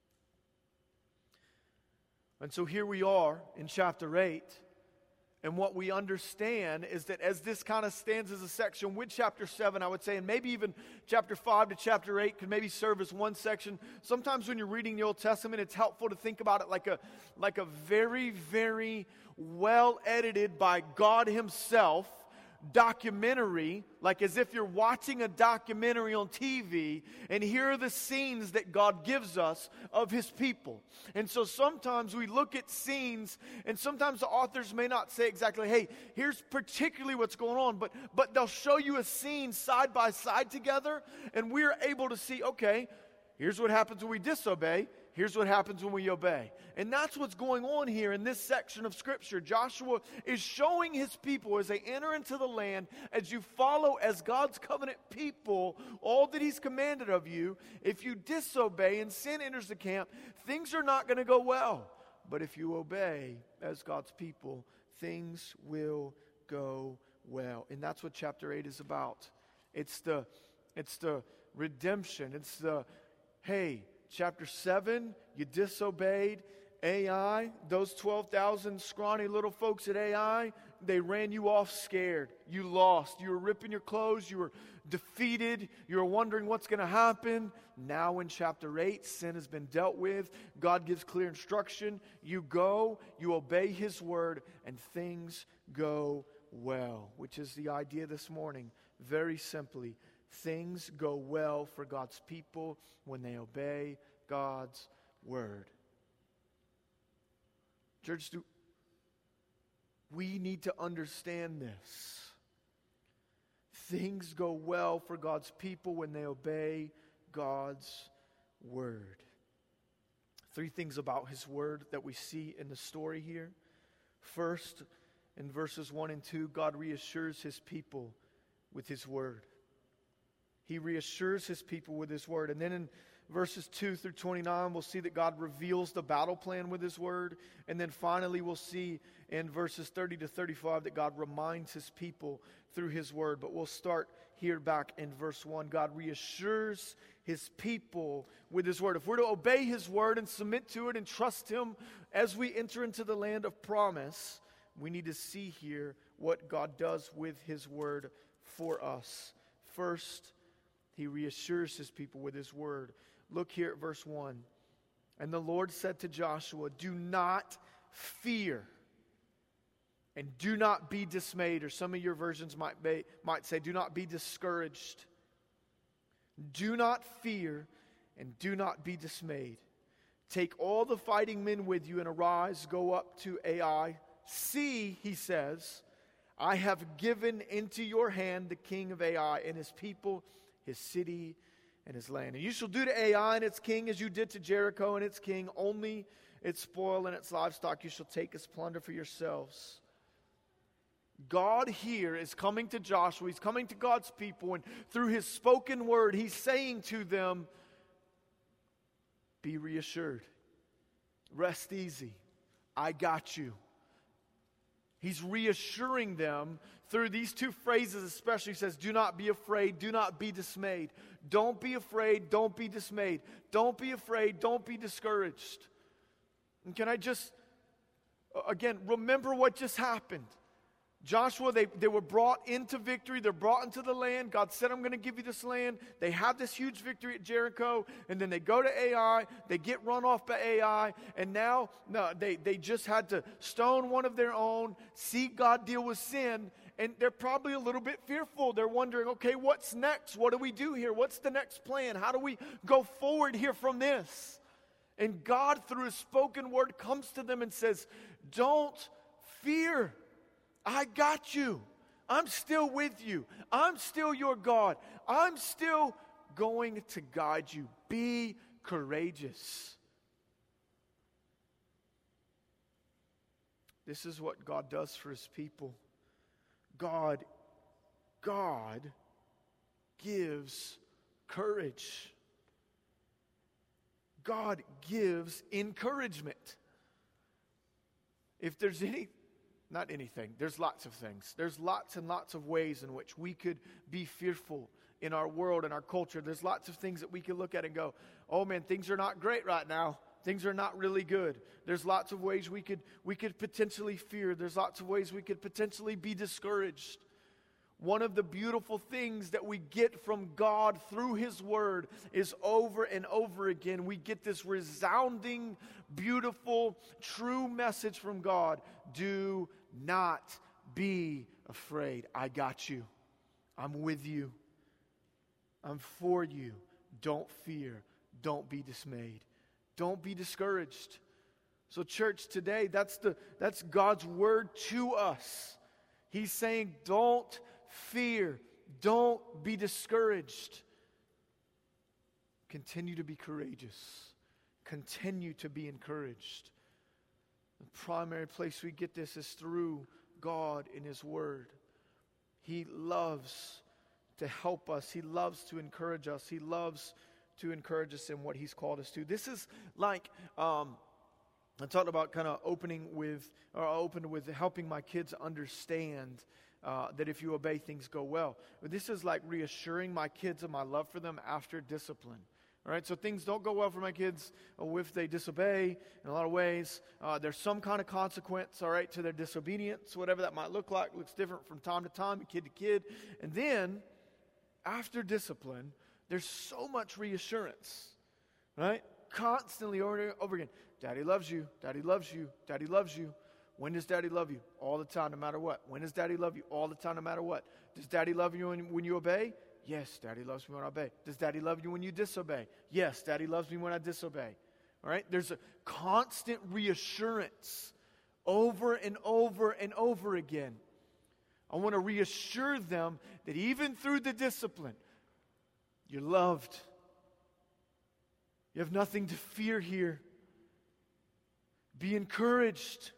And so here we are in chapter eight. And what we understand is that as this kind of stands as a section with chapter seven, I would say, and maybe even chapter five to chapter eight could maybe serve as one section. Sometimes when you're reading the Old Testament, it's helpful to think about it like a, like a very, very well edited by God Himself documentary, like as if you're watching a documentary on T V, and here are the scenes that God gives us of His people. And so sometimes we look at scenes, and sometimes the authors may not say exactly, hey, here's particularly what's going on, but but they'll show you a scene side by side together, and we're able to see, okay, here's what happens when we disobey. Here's what happens when we obey. And that's what's going on here in this section of Scripture. Joshua is showing his people as they enter into the land, as you follow as God's covenant people, all that He's commanded of you. If you disobey and sin enters the camp, things are not going to go well. But if you obey as God's people, things will go well. And that's what chapter eight is about. It's the, it's the redemption. It's the, hey, chapter seven, you disobeyed. A I, those twelve thousand scrawny little folks at A I, they ran you off scared. You lost. You were ripping your clothes. You were defeated. You were wondering what's going to happen. Now in chapter eight, sin has been dealt with. God gives clear instruction. You go, you obey His word, and things go well, which is the idea this morning. Very simply, things go well for God's people when they obey God's word. Church, do we need to understand this. Things go well for God's people when they obey God's word. Three things about His word that we see in the story here. First, in verses one and two, God reassures His people with His word. He reassures His people with His word. And then in verses two through twenty-nine, we'll see that God reveals the battle plan with His word. And then finally, we'll see in verses thirty to thirty-five that God reminds His people through His word. But we'll start here back in verse one. God reassures His people with His word. If we're to obey His word and submit to it and trust Him as we enter into the land of promise, we need to see here what God does with His word for us. First, He reassures His people with His word. Look here at verse one. And the Lord said to Joshua, do not fear and do not be dismayed. Or some of your versions might, be, might say, do not be discouraged. Do not fear and do not be dismayed. Take all the fighting men with you and arise, go up to Ai. See, He says, I have given into your hand the king of Ai and his people, his city, and his land. And you shall do to Ai and its king as you did to Jericho and its king. Only its spoil and its livestock you shall take as plunder for yourselves. God here is coming to Joshua. He's coming to God's people. And through His spoken word, He's saying to them, be reassured. Rest easy. I got you. He's reassuring them through these two phrases especially. He says, do not be afraid, do not be dismayed. Don't be afraid, don't be dismayed. Don't be afraid, don't be discouraged. And can I just, again, remember what just happened. Joshua, they, they were brought into victory. They're brought into the land. God said, I'm going to give you this land. They have this huge victory at Jericho. And then they go to Ai. They get run off by Ai. And now, no, they, they just had to stone one of their own, see God deal with sin. And they're probably a little bit fearful. They're wondering, okay, what's next? What do we do here? What's the next plan? How do we go forward here from this? And God, through His spoken word, comes to them and says, don't fear. I got you. I'm still with you. I'm still your God. I'm still going to guide you. Be courageous. This is what God does for His people. God, God gives courage. God gives encouragement. If there's any, not anything, there's lots of things. There's lots and lots of ways in which we could be fearful in our world and our culture. There's lots of things that we could look at and go, oh man, things are not great right now. Things are not really good. There's lots of ways we could we could potentially fear. There's lots of ways we could potentially be discouraged. One of the beautiful things that we get from God through His Word is over and over again, we get this resounding, beautiful, true message from God. Do not be afraid. I got you. I'm with you. I'm for you. Don't fear. Don't be dismayed. Don't be discouraged. So church, today, that's the that's God's word to us. He's saying, don't fear. Don't be discouraged. Continue to be courageous. Continue to be encouraged. The primary place we get this is through God in His Word. He loves to help us. He loves to encourage us. He loves to encourage us in what He's called us to. This is like, um, I talked about kind of opening with, or opened with helping my kids understand uh, that if you obey, things go well. But this is like reassuring my kids of my love for them after discipline. All right, so things don't go well for my kids if they disobey in a lot of ways. Uh, there's some kind of consequence, all right, to their disobedience, whatever that might look like. Looks different from time to time, kid to kid. And then, after discipline, there's so much reassurance, right? Constantly over and over again. Daddy loves you. Daddy loves you. Daddy loves you. When does Daddy love you? All the time, no matter what. When does Daddy love you? All the time, no matter what. Does Daddy love you when, when you obey? Yes, Daddy loves me when I obey. Does Daddy love you when you disobey? Yes, Daddy loves me when I disobey. All right? There's a constant reassurance over and over and over again. I want to reassure them that even through the discipline, you're loved. You have nothing to fear here. Be encouraged.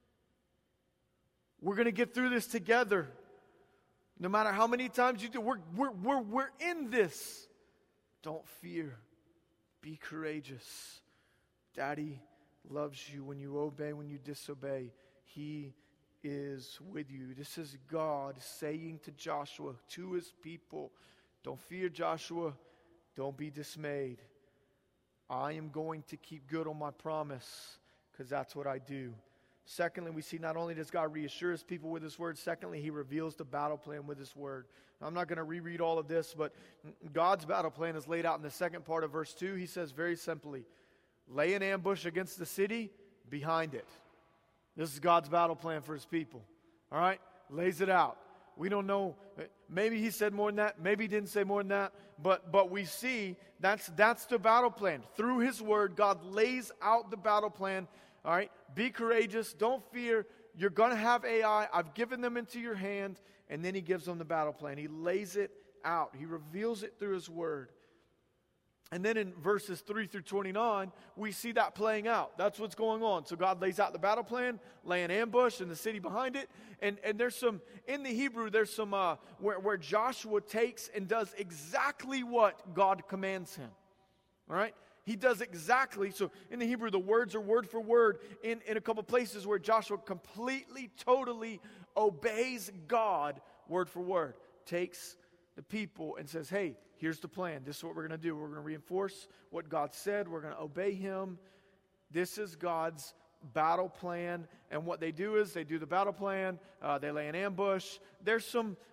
We're going to get through this together. No matter how many times you do, we're, we're, we're, we're in this. Don't fear. Be courageous. Daddy loves you when you obey, when you disobey. He is with you. This is God saying to Joshua, to His people, don't fear, Joshua. Don't be dismayed. I am going to keep good on my promise because that's what I do. Secondly, we see not only does God reassure His people with His word, secondly, He reveals the battle plan with His word. Now, I'm not going to reread all of this, but God's battle plan is laid out in the second part of verse two. He says very simply, lay an ambush against the city, behind it. This is God's battle plan for His people. All right? Lays it out. We don't know. Maybe He said more than that. Maybe He didn't say more than that. But but we see that's that's the battle plan. Through His word, God lays out the battle plan. All right? Be courageous. Don't fear. You're going to have A I. I've given them into your hand. And then He gives them the battle plan. He lays it out. He reveals it through His word. And then in verses three through twenty-nine, we see that playing out. That's what's going on. So God lays out the battle plan, lay an ambush in the city behind it. And, and there's some, in the Hebrew, there's some, uh, where, where Joshua takes and does exactly what God commands him. All right? He does exactly, so in the Hebrew, the words are word for word in, in a couple places where Joshua completely, totally obeys God word for word. Takes the people and says, hey, here's the plan. This is what we're going to do. We're going to reinforce what God said. We're going to obey Him. This is God's battle plan. And what they do is they do the battle plan. Uh, they lay an ambush. There's some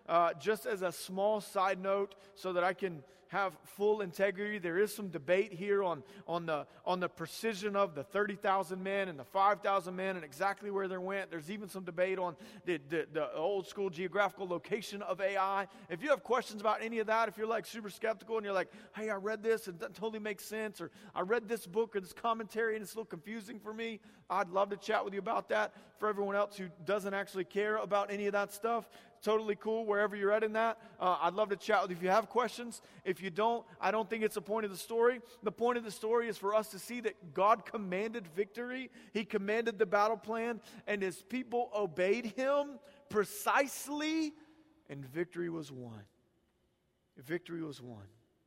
uh, just as a small side note so that I can have full integrity, there is some debate here on, on, the, on the precision of the thirty thousand men and the five thousand men and exactly where they went. There's even some debate on the, the, the old school geographical location of Ai. If you have questions about any of that, if you're like super skeptical and you're like, hey, I read this and that totally makes sense, or I read this book or this commentary and it's a little confusing for me, I'd love to chat with you about that. For everyone else who doesn't actually care about any of that stuff, totally cool wherever you're at in that. Uh, I'd love to chat with you if you have questions. If you don't, I don't think it's the point of the story. The point of the story is for us to see that God commanded victory. He commanded the battle plan, and his people obeyed him precisely, and victory was won. Victory was won.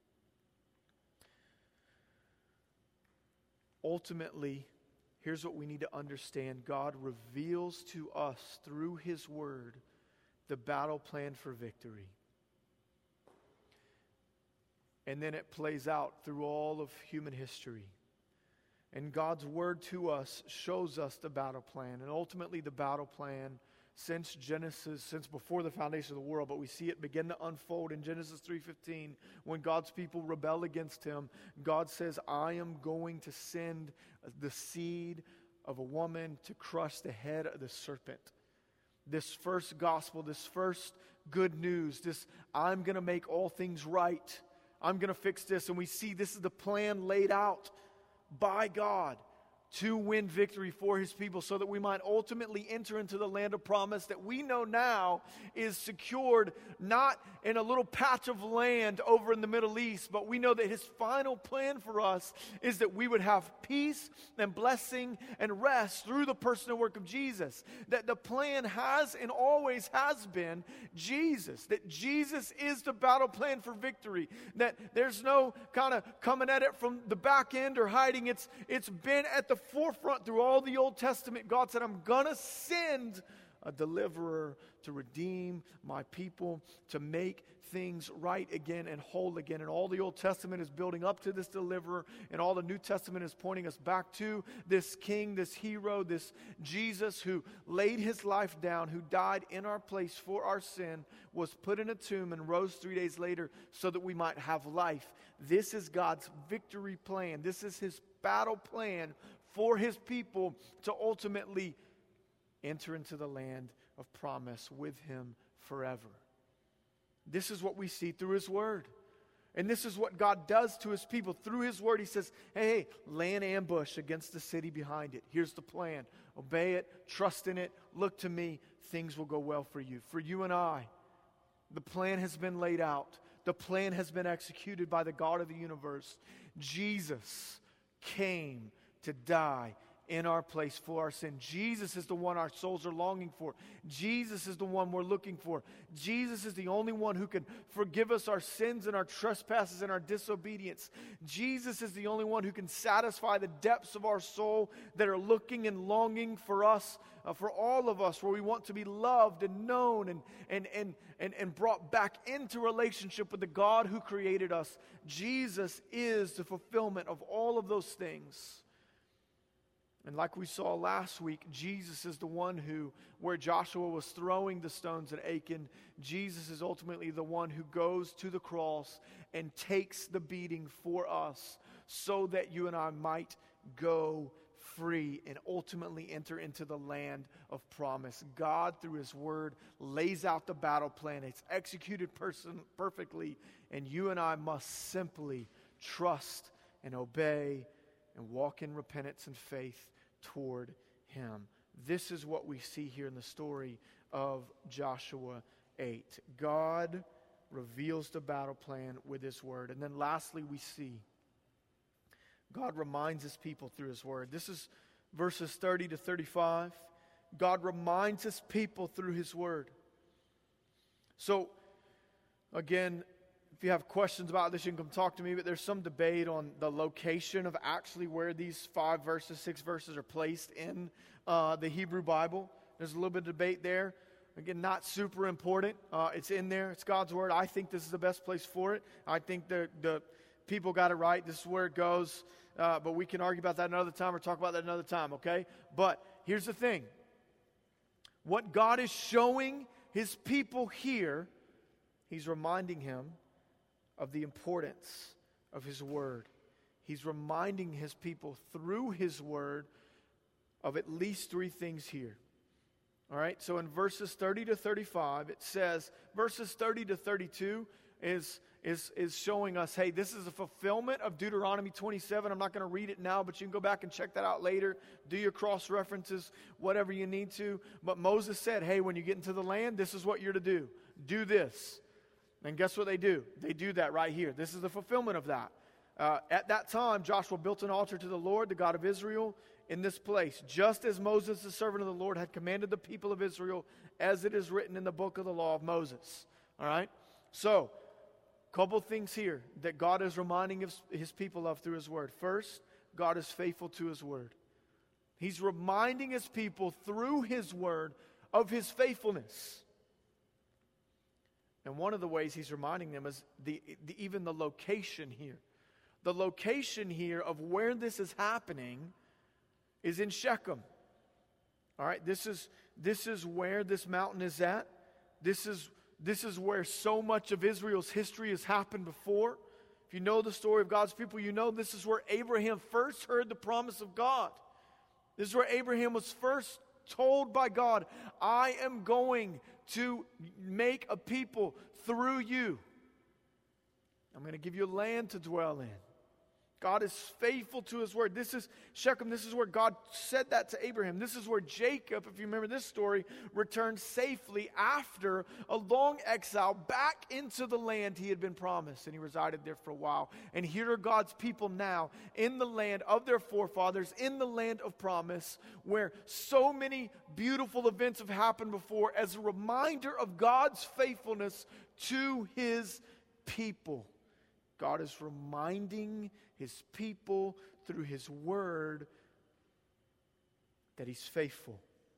Ultimately, here's what we need to understand. God reveals to us through his word the battle plan for victory. And then it plays out through all of human history. And God's word to us shows us the battle plan. And ultimately the battle plan since Genesis, since before the foundation of the world, but we see it begin to unfold in Genesis three fifteen. When God's people rebel against him, God says, I am going to send the seed of a woman to crush the head of the serpent. This first gospel, this first good news, this I'm going to make all things right. I'm going to fix this. And we see this is the plan laid out by God to win victory for his people so that we might ultimately enter into the land of promise that we know now is secured not in a little patch of land over in the Middle East, but we know that his final plan for us is that we would have peace and blessing and rest through the person and work of Jesus. That the plan has and always has been Jesus. That Jesus is the battle plan for victory. That there's no kind of coming at it from the back end or hiding. It's, it's been at the forefront through all the Old Testament. God said, I'm going to send a deliverer to redeem my people, to make things right again and whole again. And all the Old Testament is building up to this deliverer, and all the New Testament is pointing us back to this king, this hero, this Jesus who laid his life down, who died in our place for our sin, was put in a tomb and rose three days later so that we might have life. This is God's victory plan. This is his battle plan for his people to ultimately enter into the land of promise with him forever. This is what we see through his word. And this is what God does to his people. Through his word, he says, hey, hey, lay an ambush against the city behind it. Here's the plan. Obey it, trust in it, look to me. Things will go well for you. For you and I, the plan has been laid out. The plan has been executed by the God of the universe. Jesus came to die in our place for our sin. Jesus is the one our souls are longing for. Jesus is the one we're looking for. Jesus is the only one who can forgive us our sins and our trespasses and our disobedience. Jesus is the only one who can satisfy the depths of our soul that are looking and longing for us, uh, for all of us, where we want to be loved and known and, and, and, and, and brought back into relationship with the God who created us. Jesus is the fulfillment of all of those things. And like we saw last week, Jesus is the one who, where Joshua was throwing the stones at Achan, Jesus is ultimately the one who goes to the cross and takes the beating for us so that you and I might go free and ultimately enter into the land of promise. God, through his word, lays out the battle plan. It's executed person perfectly, and you and I must simply trust and obey and walk in repentance and faith toward him. This is what we see here in the story of Joshua eight. God reveals the battle plan with his word. And then lastly, we see God reminds his people through his word. This is verses thirty to thirty-five. God reminds his people through his word. So, again, if you have questions about this, you can come talk to me, but there's some debate on the location of actually where these five verses, six verses are placed in uh, the Hebrew Bible. There's a little bit of debate there. Again, not super important. Uh, it's in there. It's God's word. I think this is the best place for it. I think the, the people got it right. This is where it goes. Uh, but we can argue about that another time or talk about that another time, okay? But here's the thing. What God is showing his people here He's reminding him of the importance of his word. He's reminding his people through his word of at least three things here. All right, so in verses thirty to thirty-five, it says, verses thirty to thirty-two is, is, is showing us, hey, this is a fulfillment of Deuteronomy twenty-seven. I'm not going to read it now, but you can go back and check that out later. Do your cross references, whatever you need to. But Moses said, hey, when you get into the land, this is what you're to do. Do this. And guess what they do? They do that right here. This is the fulfillment of that. Uh, at that time, Joshua built an altar to the Lord, the God of Israel, in this place, just as Moses, the servant of the Lord, had commanded the people of Israel, as it is written in the book of the law of Moses. All right? So, a couple things here that God is reminding his, his people of through his word. First, God is faithful to his word. He's reminding his people through his word of his faithfulness. And one of the ways he's reminding them is the, the even the location here. The location here of where this is happening is in Shechem. All right, this is this is where this mountain is at. This is this is where so much of Israel's history has happened before. If you know the story of God's people, you know this is where Abraham first heard the promise of God. This is where Abraham was first told by God, I am going to make a people through you. I'm going to give you a land to dwell in. God is faithful to his word. This is Shechem. This is where God said that to Abraham. This is where Jacob, if you remember this story, returned safely after a long exile back into the land he had been promised. And he resided there for a while. And here are God's people now in the land of their forefathers, in the land of promise, where so many beautiful events have happened before as a reminder of God's faithfulness to his people. God is reminding his people through his word that he's faithful.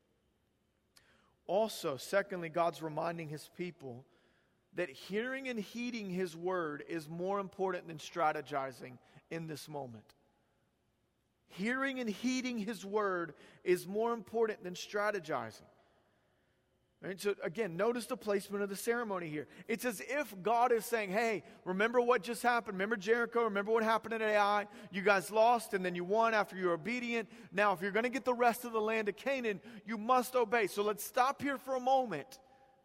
Also, secondly, God's reminding his people that hearing and heeding his word is more important than strategizing in this moment. Hearing and heeding his word is more important than strategizing. Right? So again, notice the placement of the ceremony here. It's as if God is saying, hey, remember what just happened? Remember Jericho? Remember what happened at Ai? You guys lost and then you won after you were obedient. Now, if you're going to get the rest of the land of Canaan, you must obey. So let's stop here for a moment.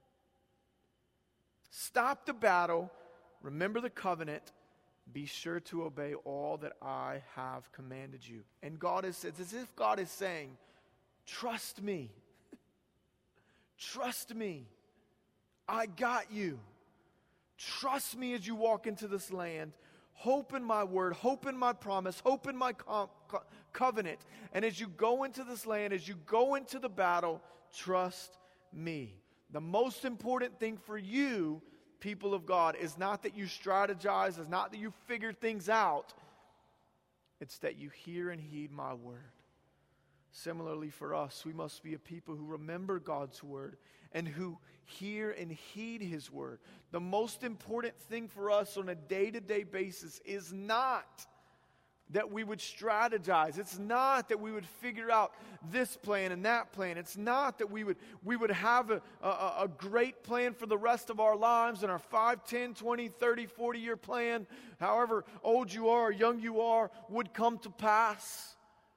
Stop the battle. Remember the covenant. Be sure to obey all that I have commanded you. And God is, it's as if God is saying, trust me. Trust me. I got you. Trust me as you walk into this land. Hope in my word. Hope in my promise. Hope in my co- co- covenant. And as you go into this land, as you go into the battle, trust me. The most important thing for you, people of God, is not that you strategize, is not that you figure things out. It's that you hear and heed my word. Similarly for us, we must be a people who remember God's word and who hear and heed his word. The most important thing for us on a day-to-day basis is not that we would strategize. It's not that we would figure out this plan and that plan. It's not that we would we would have a, a, a great plan for the rest of our lives and our five, ten, twenty, thirty, forty year plan, however old you are or young you are, would come to pass.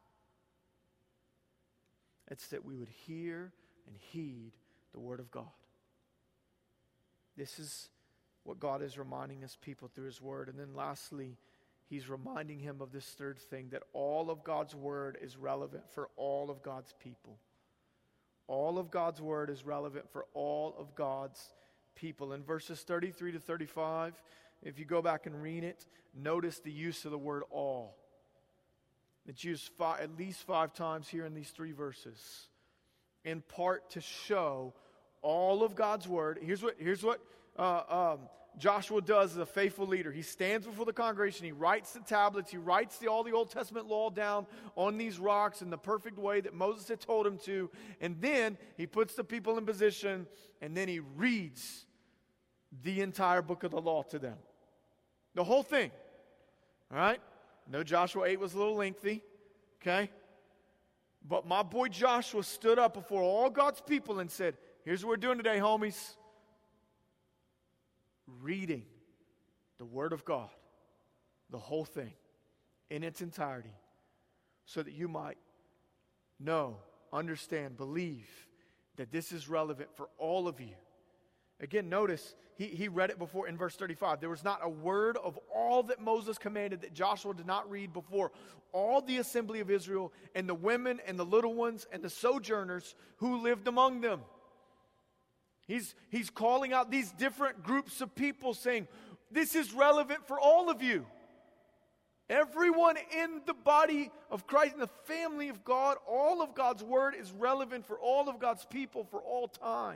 It's that we would hear and heed the word of God. This is what God is reminding his people through his word. And then lastly, he's reminding him of this third thing, that all of God's word is relevant for all of God's people. All of God's word is relevant for all of God's people. In verses thirty-three to thirty-five, if you go back and read it, notice the use of the word all. It's used five, at least five times here in these three verses, in part to show all of God's word. Here's what, here's what uh, um, Joshua does as a faithful leader. He stands before the congregation. He writes the tablets. He writes the, all the Old Testament law down on these rocks in the perfect way that Moses had told him to. And then he puts the people in position, and then he reads the entire book of the law to them. The whole thing. All right? I know Joshua eight was a little lengthy, okay? But my boy Joshua stood up before all God's people and said, here's what we're doing today, homies. reading the Word of God, the whole thing, in its entirety, so that you might know, understand, believe that this is relevant for all of you. Again, notice, he, he read it before in verse thirty-five. There was not a word of all that Moses commanded that Joshua did not read before all the assembly of Israel and the women and the little ones and the sojourners who lived among them. He's, he's calling out these different groups of people saying, this is relevant for all of you. Everyone in the body of Christ, in the family of God, all of God's word is relevant for all of God's people for all time.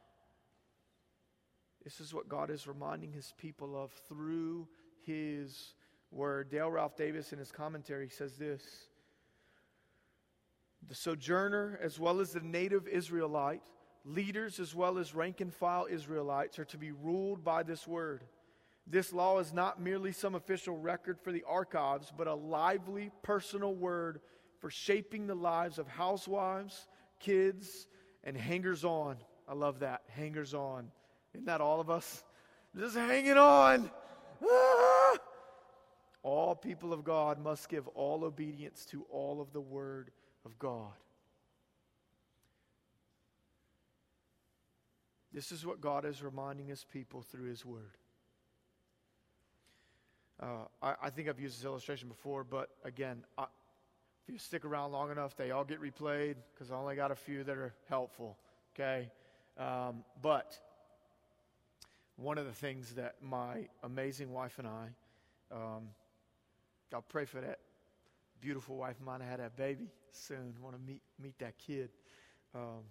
This is what God is reminding his people of through his word. Dale Ralph Davis in his commentary says this: the sojourner as well as the native Israelite, leaders as well as rank and file Israelites are to be ruled by this word. This law is not merely some official record for the archives, but a lively personal word for shaping the lives of housewives, kids, and hangers-on. I love that, hangers-on. Isn't that all of us? Just hanging on. Ah! All people of God must give all obedience to all of the Word of God. This is what God is reminding His people through His Word. Uh, I, I think I've used this illustration before, but again, I, if you stick around long enough, they all get replayed because I only got a few that are helpful. Okay, um, but one of the things that my amazing wife and I, um, I'll pray for that beautiful wife of mine to have that baby soon. I want to meet meet that kid. Um,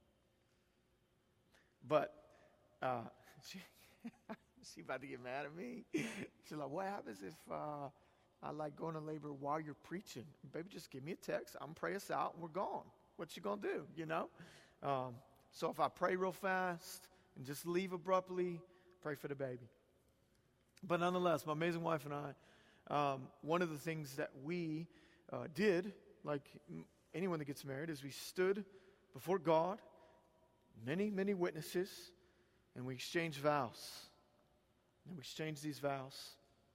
but uh, she, she about to get mad at me. She's like, what happens if uh, I like going to labor while you're preaching? Baby, just give me a text. I'm going to pray us out and we're gone. What you going to do, you know? Um, so if I pray real fast and just leave abruptly, pray for the baby. But nonetheless, my amazing wife and I, um, one of the things that we uh, did, like anyone that gets married, is we stood before God, many, many witnesses, and we exchanged vows. And we exchanged these vows.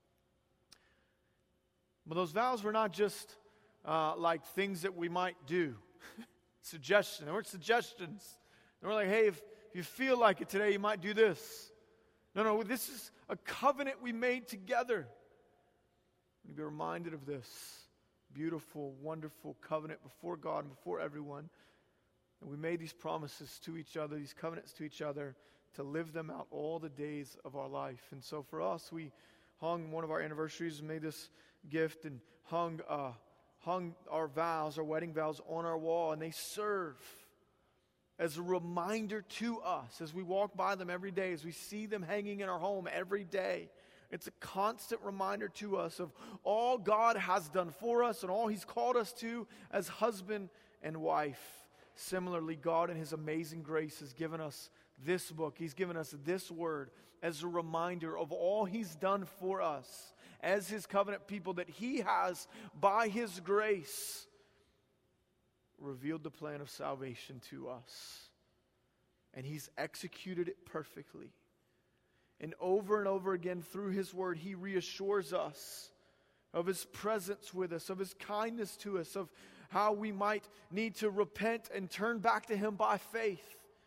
But those vows were not just uh, like things that we might do. Suggestions. They weren't suggestions. They were like, hey, if, if you feel like it today, you might do this. No, no, this is a covenant we made together. We be reminded of this beautiful, wonderful covenant before God and before everyone. And we made these promises to each other, these covenants to each other, to live them out all the days of our life. And so for us, we hung one of our anniversaries and made this gift and hung uh, hung our vows, our wedding vows, on our wall. And they serve as a reminder to us as we walk by them every day, as we see them hanging in our home every day. It's a constant reminder to us of all God has done for us and all He's called us to as husband and wife. Similarly, God in His amazing grace has given us this book. He's given us this word as a reminder of all He's done for us as His covenant people, that He has, by His grace, revealed the plan of salvation to us. And He's executed it perfectly. And over and over again through His word, He reassures us of His presence with us, of His kindness to us, of how we might need to repent and turn back to Him by faith.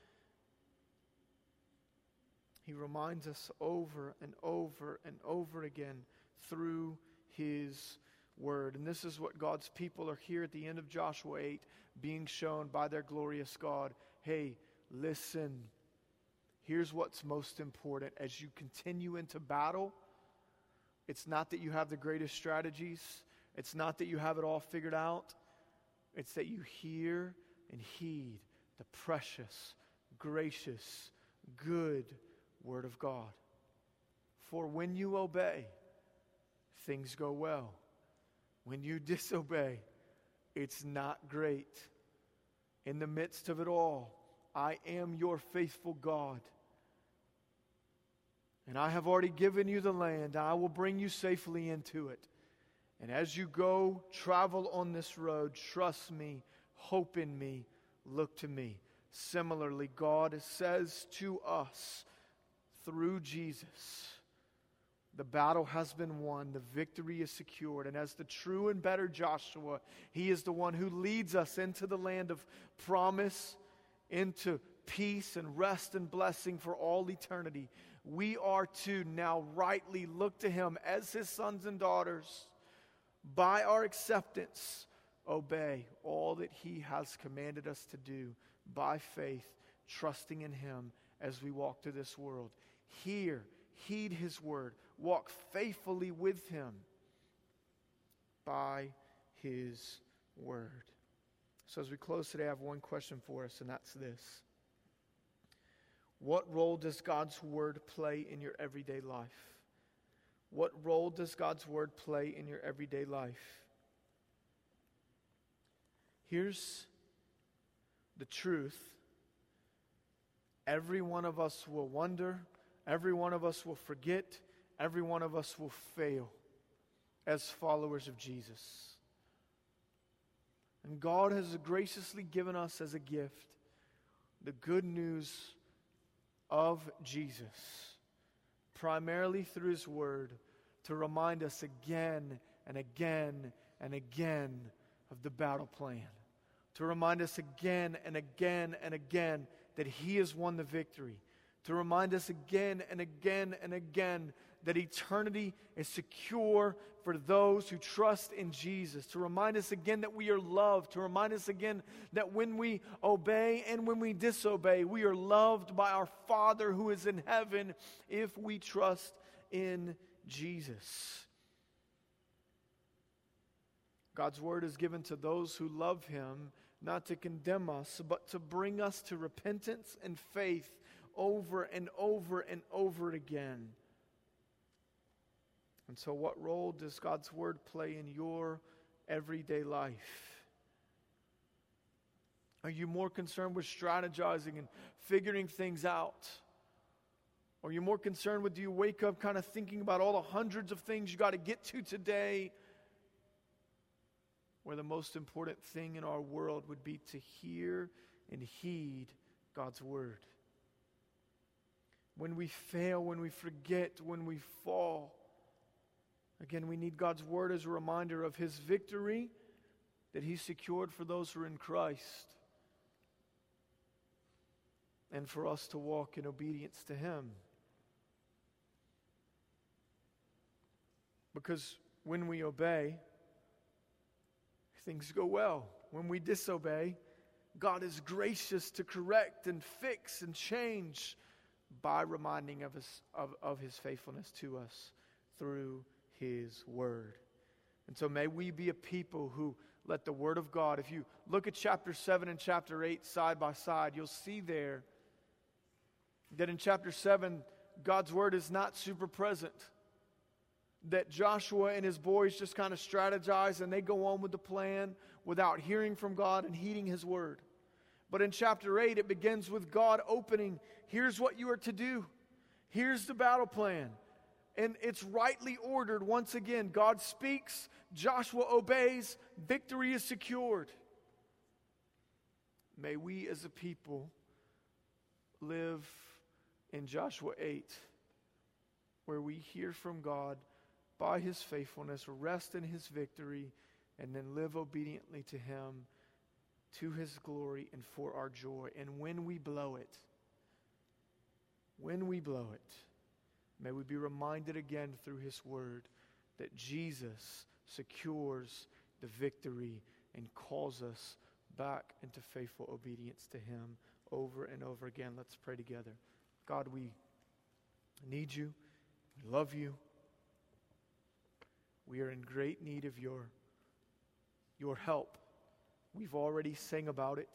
He reminds us over and over and over again through His word. And this is what God's people are here at the end of Joshua eight, being shown by their glorious God. Hey, listen. Here's what's most important as you continue into battle. It's not that you have the greatest strategies. It's not that you have it all figured out. It's that you hear and heed the precious, gracious, good Word of God. For when you obey, things go well. When you disobey, it's not great. In the midst of it all, I am your faithful God. And I have already given you the land. I will bring you safely into it. And as you go, travel on this road, trust me, hope in me, look to me. Similarly, God says to us through Jesus, the battle has been won, the victory is secured, and as the true and better Joshua, he is the one who leads us into the land of promise, into peace and rest and blessing for all eternity. We are to now rightly look to him as his sons and daughters. By our acceptance, obey all that he has commanded us to do by faith, trusting in him as we walk through this world. Hear, heed his word, walk faithfully with him by his word. So as we close today, I have one question for us, and that's this. What role does God's word play in your everyday life? What role does God's word play in your everyday life? Here's the truth. Every one of us will wonder. Every one of us will forget. Every one of us will fail as followers of Jesus. And God has graciously given us as a gift the good news of Jesus, primarily through his word, to remind us again and again and again of the battle plan. To remind us again and again and again that he has won the victory. To remind us again and again and again that eternity is secure for those who trust in Jesus. To remind us again that we are loved. To remind us again that when we obey and when we disobey, we are loved by our Father who is in heaven if we trust in Jesus. God's word is given to those who love him, not to condemn us, but to bring us to repentance and faith over and over and over again. And so what role does God's word play in your everyday life? Are you more concerned with strategizing and figuring things out? Or are you more concerned with, do you wake up kind of thinking about all the hundreds of things you got to get to today? Where the most important thing in our world would be to hear and heed God's word. When we fail, when we forget, when we fall, again, we need God's word as a reminder of his victory that he secured for those who are in Christ, and for us to walk in obedience to him. Because when we obey, things go well. When we disobey, God is gracious to correct and fix and change by reminding of his, of, of his faithfulness to us through his word. And so may we be a people who let the word of God, if you look at chapter seven and chapter eight side by side, you'll see there that in chapter seven, God's word is not super present. That Joshua and his boys just kind of strategize and they go on with the plan without hearing from God and heeding his word. But in chapter eight, it begins with God opening, here's what you are to do. Here's the battle plan. And it's rightly ordered once again. God speaks, Joshua obeys, victory is secured. May we as a people live in Joshua eight, where we hear from God by his faithfulness, rest in his victory, and then live obediently to him, to his glory and for our joy. And when we blow it, when we blow it, may we be reminded again through his word that Jesus secures the victory and calls us back into faithful obedience to him over and over again. Let's pray together. God, we need you. We love you. We are in great need of your, your help. We've already sang about it.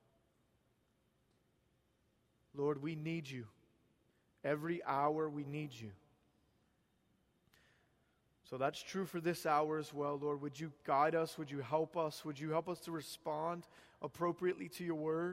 Lord, we need you. Every hour we need you. So that's true for this hour as well, Lord. Would you guide us? Would you help us? Would you help us to respond appropriately to your word?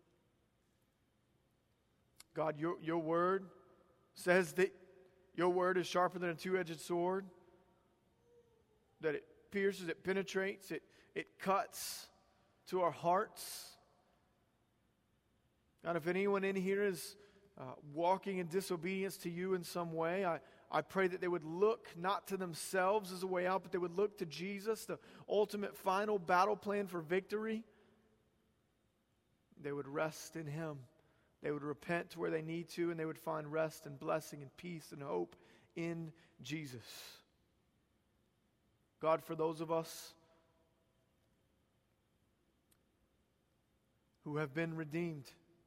God, your, your word says that your word is sharper than a two-edged sword, that it pierces, it penetrates, it, it cuts to our hearts. God, if anyone in here is uh, walking in disobedience to you in some way. I, I pray that they would look not to themselves as a way out, but they would look to Jesus, the ultimate final battle plan for victory. They would rest in Him. They would repent to where they need to, and they would find rest and blessing and peace and hope in Jesus. God, for those of us who have been redeemed,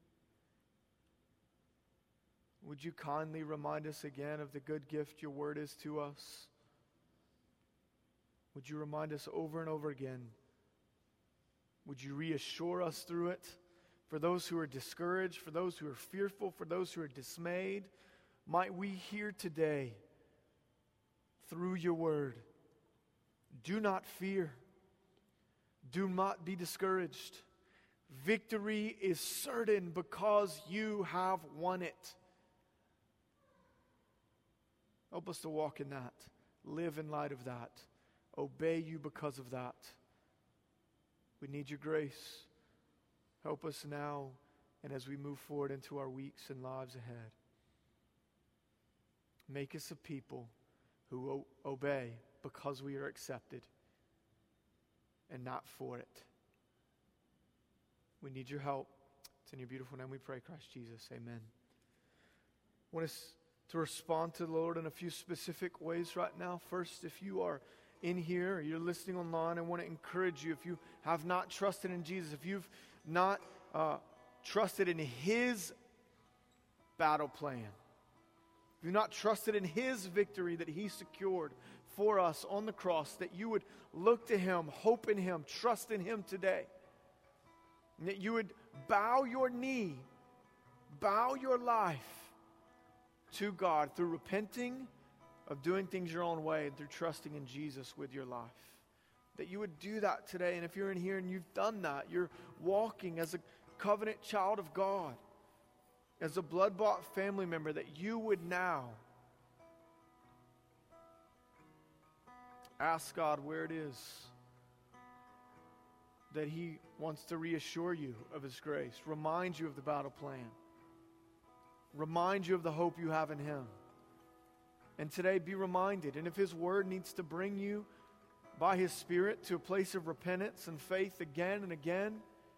would you kindly remind us again of the good gift your word is to us? Would you remind us over and over again? Would you reassure us through it? For those who are discouraged, for those who are fearful, for those who are dismayed, might we hear today through your word, do not fear. Do not be discouraged. Victory is certain because you have won it. Help us to walk in that. Live in light of that. Obey you because of that. We need your grace. Help us now and as we move forward into our weeks and lives ahead. Make us a people who o- obey because we are accepted and not for it. We need your help. It's in your beautiful name we pray, Christ Jesus. Amen. I want us to respond to the Lord in a few specific ways right now. First, if you are in here or you're listening online, I want to encourage you, if you have not trusted in Jesus, if you've not uh, trusted in His battle plan, if you've not trusted in His victory that He secured for us on the cross, that you would look to Him, hope in Him, trust in Him today. And that you would bow your knee, bow your life to God through repenting of doing things your own way and through trusting in Jesus with your life. That you would do that today. And if you're in here and you've done that, you're walking as a covenant child of God, as a blood-bought family member, that you would now ask God where it is that He wants to reassure you of His grace, remind you of the battle plan, remind you of the hope you have in Him. And today be reminded, and if His word needs to bring you by His Spirit to a place of repentance and faith again and again,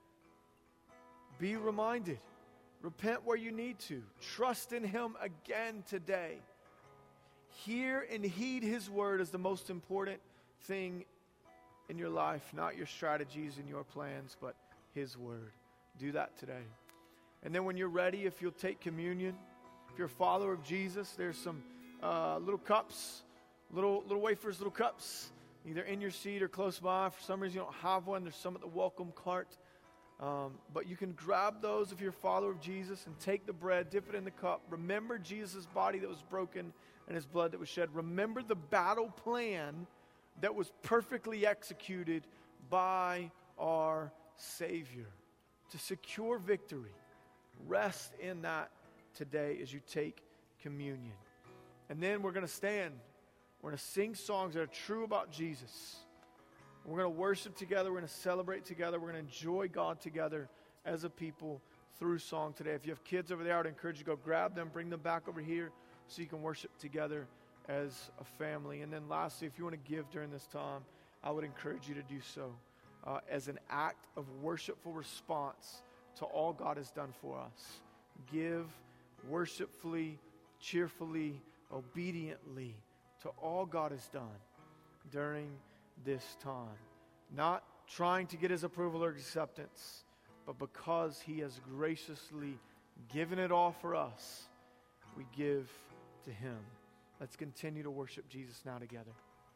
be reminded. Repent where you need to. Trust in Him again today. Hear and heed His word is the most important thing in your life, not your strategies and your plans, but His word. Do that today. And then when you're ready, if you'll take communion, if you're a follower of Jesus, there's some uh, little cups, little little wafers, little cups, either in your seat or close by. For some reason you don't have one, there's some at the welcome cart. Um, but you can grab those if you're a follower of Jesus and take the bread, dip it in the cup. Remember Jesus' body that was broken and His blood that was shed. Remember the battle plan that was perfectly executed by our Savior to secure victory. Rest in that today as you take communion. And then we're going to stand. We're going to sing songs that are true about Jesus. We're going to worship together. We're going to celebrate together. We're going to enjoy God together as a people through song today. If you have kids over there, I would encourage you to go grab them, bring them back over here so you can worship together as a family. And then lastly, if you want to give during this time, I would encourage you to do so uh, as an act of worshipful response to all God has done for us. Give worshipfully, cheerfully, obediently to all God has done during this time. Not trying to get His approval or acceptance, but because He has graciously given it all for us, we give to Him. Let's continue to worship Jesus now together.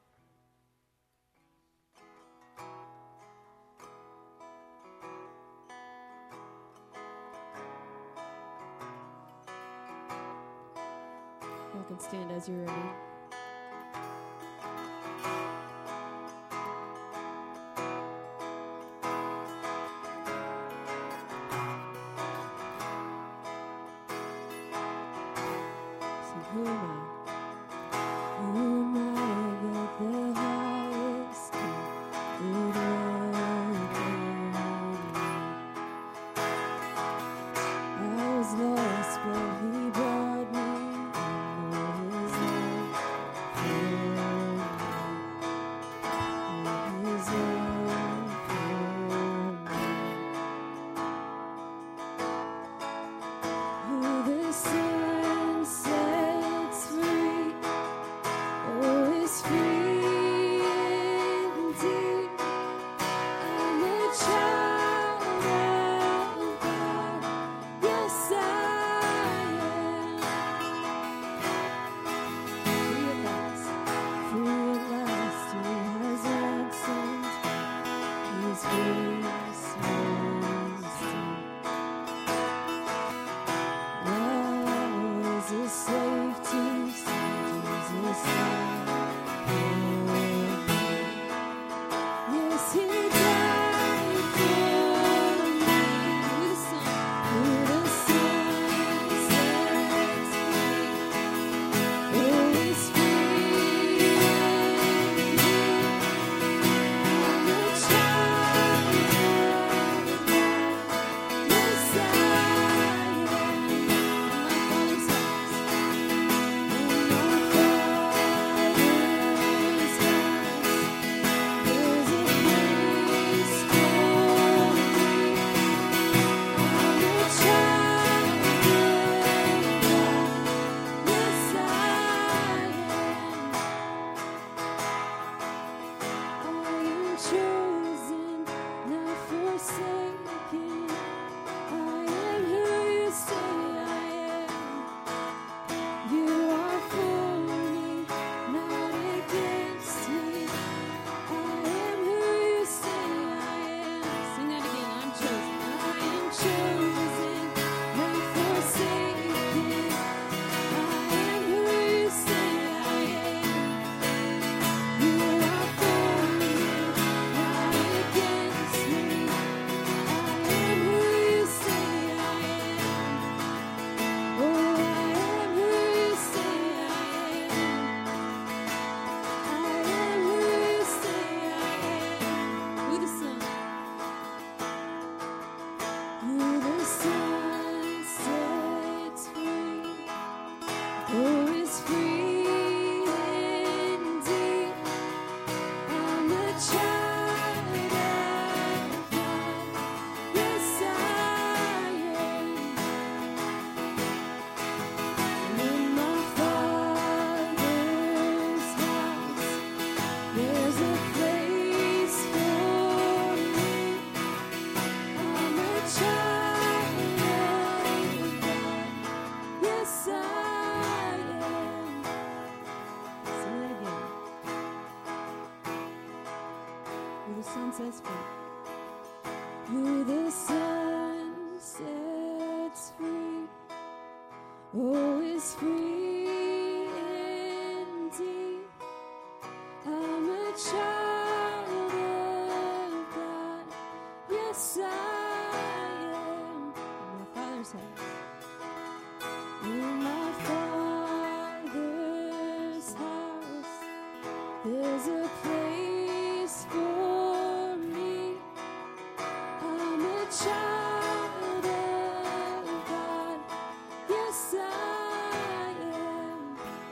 You can stand as you're ready. Who am I? Who am I that the highest King would welcome me? I was lost, but He the sun sets free. Who the sun sets free, oh, is free indeed. I'm a child of God, yes I am. In my Father's house, in my Father's house, there's a place for me. I'm a child of God, yes I am.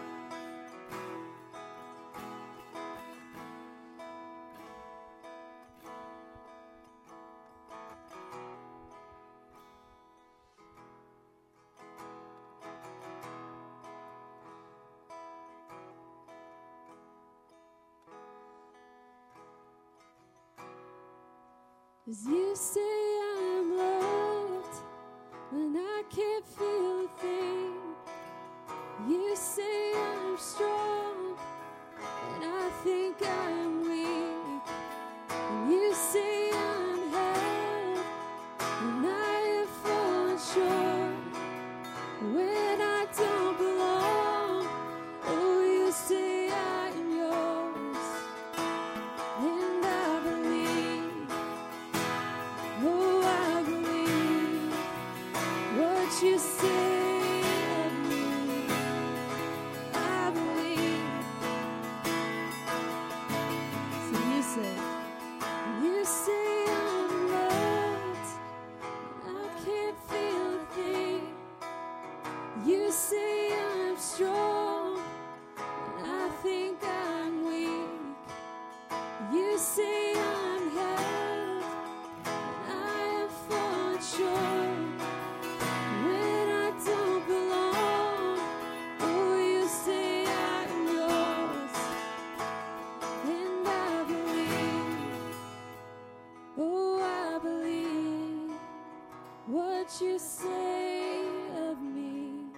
As you say I'm loved when I can't feel a thing. You say I'm strong when I think I'm weak. And you say I'm held when I have fallen short. When I don't belong, oh, you say I'm yours. And I believe, oh, I believe what you say of me. I believe. So you say, you say I'm loved, and I can't feel a thing. You say I'm strong, and I think I'm weak. You say I'm held, and I have fallen short. When I don't belong, oh, you say I'm yours. And I believe, oh, I believe what you say of me.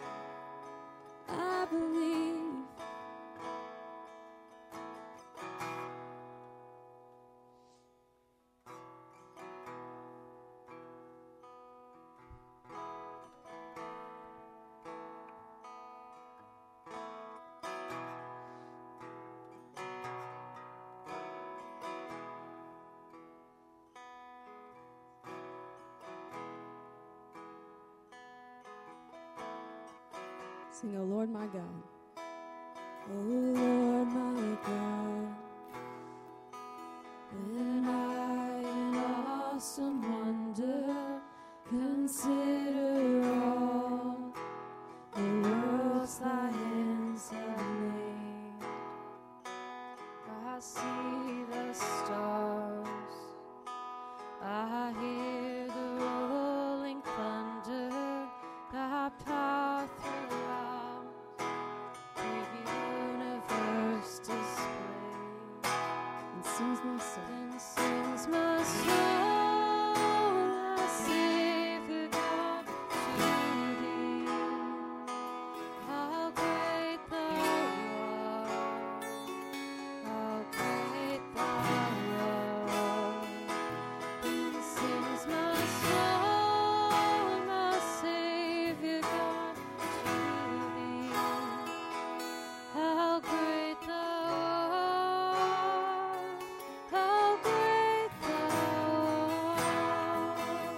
I believe. Sing, oh Lord my God. Oh Lord my God. And I in awesome wonder consider all the worlds thy hands have made. I see the stars, I hear the rolling thunder, thy power throughout the universe displayed. And sings my soul, and sings my soul, thy Savior God to thee. How great thou art, how great thou art. And sings my soul, my Savior God to thee. How great thou art, how great thou art.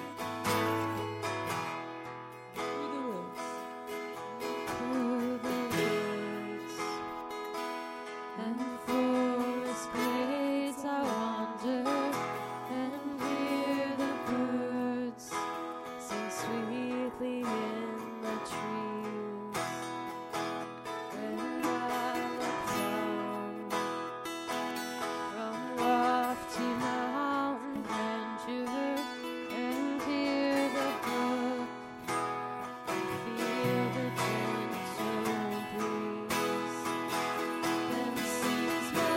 Through the woods, through the woods and forest glades I wander and hear the birds sing sweetly in the trees. And I look down from lofty mountain grandeur and hear the brook and feel the gentle breeze. Then sings my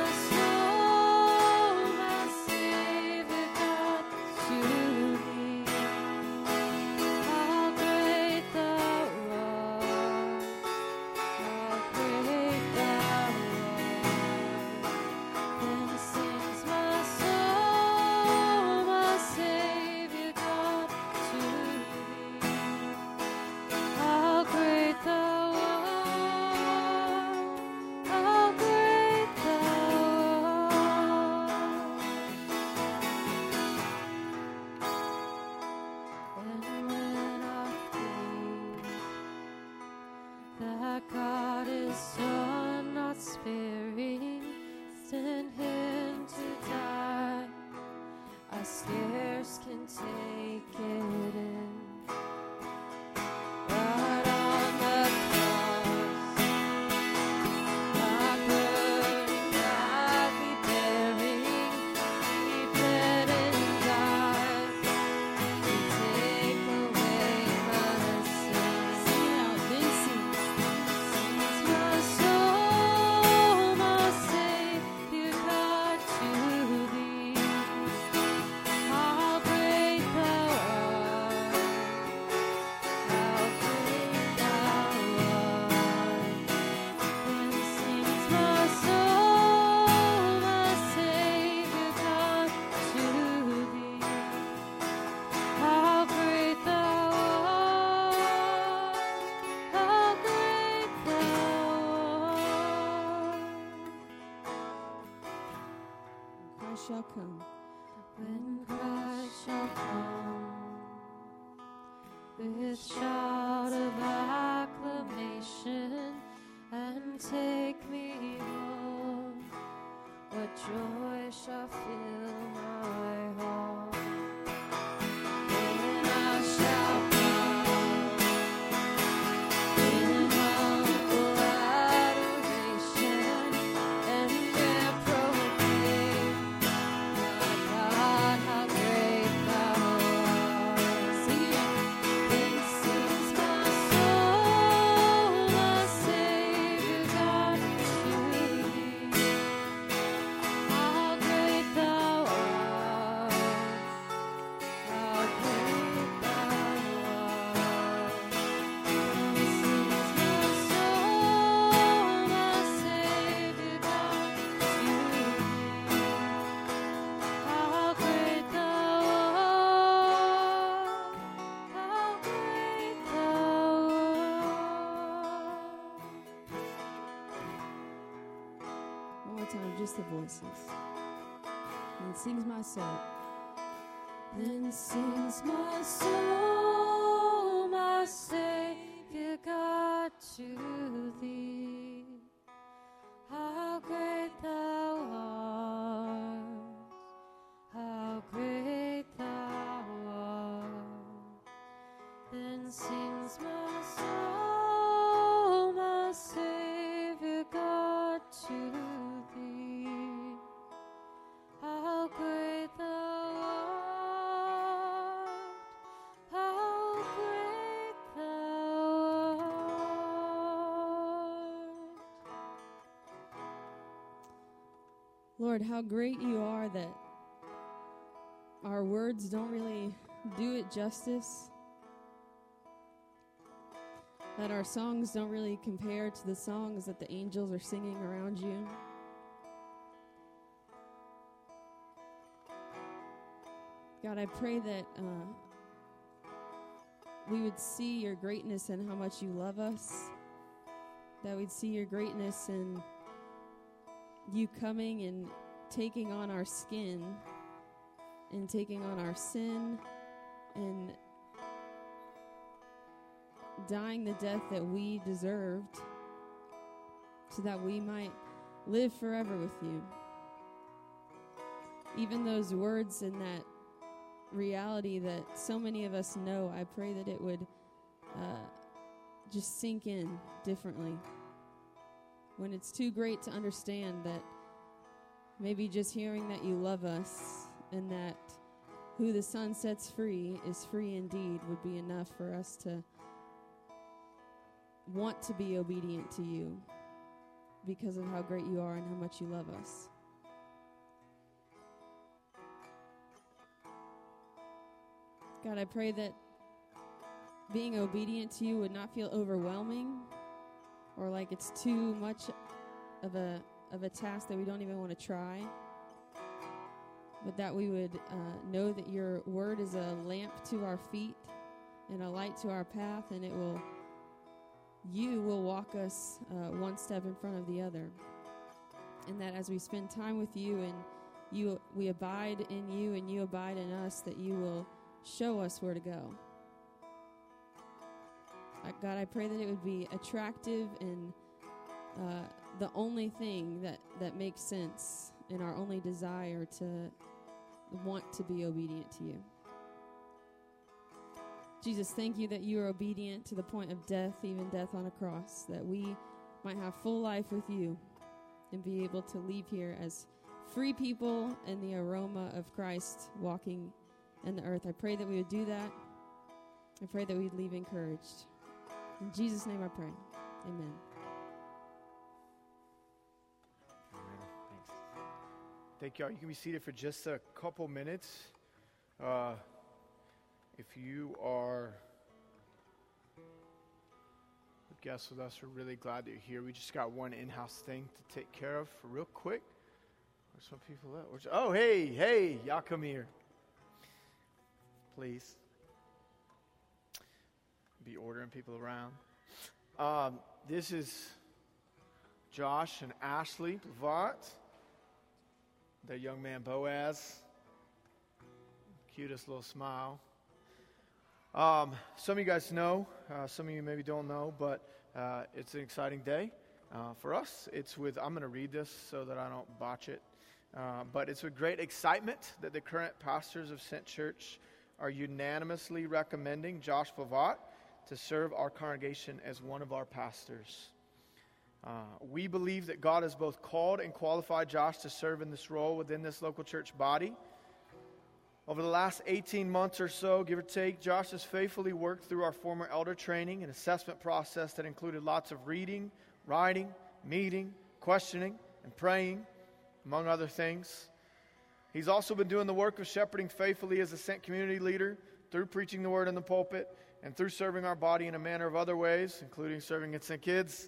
Christ shall come. When Christ shall come, with shout of acclamation, and take me home, what joy shall fill my heart. When I shall bow in humble adoration, and there proclaim, my God, how great thou art. Sing it. Then sings my soul, my Savior God, to thee. How great thou art, how great thou art. Then sings my soul, my Savior God, to thee. How great thou art, how great thou art. One more time, just the voices. And sings my soul. Then sings my soul, my Savior God, to thee. How great thou art, how great thou art. Then sings my soul, my Savior God, to thee. How great thou art, how great thou art. Lord, how great you are that our words don't really do it justice. That our songs don't really compare to the songs that the angels are singing around you. God, I pray that uh, we would see your greatness and how much you love us. That we'd see your greatness in you coming and taking on our skin and taking on our sin and dying the death that we deserved so that we might live forever with you. Even those words and that reality that so many of us know, I pray that it would uh, just sink in differently. When it's too great to understand, that maybe just hearing that you love us and that who the Son sets free is free indeed would be enough for us to want to be obedient to you because of how great you are and how much you love us. God, I pray that being obedient to you would not feel overwhelming or like it's too much of a of a task that we don't even want to try, but that we would uh, know that your word is a lamp to our feet and a light to our path, and it will you will walk us uh, one step in front of the other, and that as we spend time with you and you we abide in you and you abide in us, that you will show us where to go. Uh, God, I pray that it would be attractive and uh, the only thing that, that makes sense and our only desire to want to be obedient to you. Jesus, thank you that you are obedient to the point of death, even death on a cross, that we might have full life with you and be able to leave here as free people in the aroma of Christ walking in the earth. I pray that we would do that. I pray that we'd leave encouraged. In Jesus' name I pray. Amen. Thank y'all. You can be seated for just a couple minutes. Uh, if you are a guest with us, we're really glad that you're here. We just got one in-house thing to take care of for real quick. Where's some people at? Where's, oh, hey, hey, y'all come here. Please. Be ordering people around. Um, this is Josh and Ashley Plavat. the young man Boaz. Cutest little smile. Um, some of you guys know, uh, some of you maybe don't know, but uh, it's an exciting day. Uh, for us, it's with, I'm going to read this so that I don't botch it, uh, but it's with great excitement that the current pastors of Sent Church are unanimously recommending Josh Pavat to serve our congregation as one of our pastors. Uh, we believe that God has both called and qualified Josh to serve in this role within this local church body. Over the last eighteen months or so, give or take, Josh has faithfully worked through our former elder training and assessment process that included lots of reading, writing, meeting, questioning, and praying, among other things. He's also been doing the work of shepherding faithfully as a Sent community leader through preaching the word in the pulpit and through serving our body in a manner of other ways, including serving at Sent Kids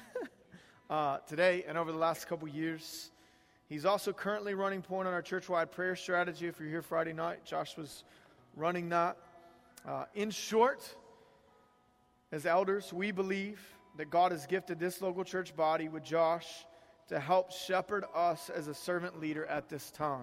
uh, today and over the last couple years. He's also currently running point on our church-wide prayer strategy. If you're here Friday night, Josh was running that. Uh, in short, as elders, we believe that God has gifted this local church body with Josh to help shepherd us as a servant leader at this time.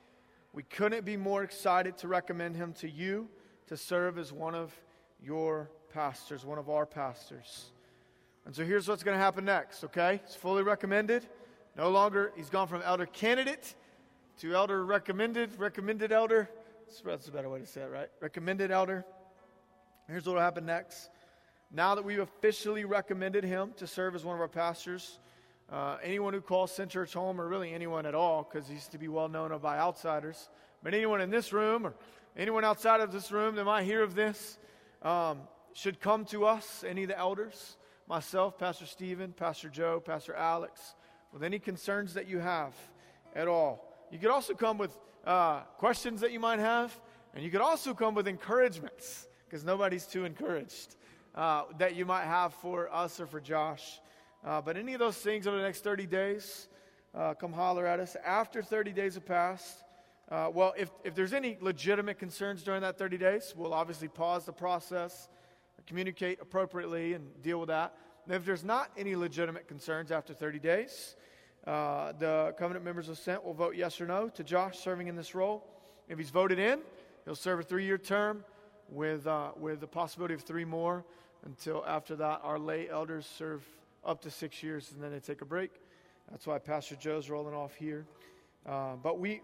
We couldn't be more excited to recommend him to you to serve as one of your pastors, one of our pastors. And so here's what's going to happen next, okay? It's fully recommended. No longer, he's gone from elder candidate to elder recommended, recommended elder. That's a better way to say it, right? Recommended elder. Here's what will happen next. Now that we've officially recommended him to serve as one of our pastors, uh, anyone who calls Sent Church home, or really anyone at all, because he used to be well known by outsiders, but anyone in this room or anyone outside of this room that might hear of this um, should come to us, any of the elders, myself, Pastor Stephen, Pastor Joe, Pastor Alex, with any concerns that you have at all. You could also come with uh, questions that you might have, and you could also come with encouragements, because nobody's too encouraged, uh, that you might have for us or for Josh. Uh, but any of those things over the next thirty days, uh, come holler at us. After thirty days have passed, uh, well, if, if there's any legitimate concerns during that thirty days, we'll obviously pause the process, communicate appropriately, and deal with that. And if there's not any legitimate concerns after thirty days, Uh, the covenant members of Sent will vote yes or no to Josh serving in this role. If he's voted in, he'll serve a three-year term with uh, with the possibility of three more until after that our lay elders serve up to six years and then they take a break. That's why Pastor Joe's rolling off here. Uh, but we,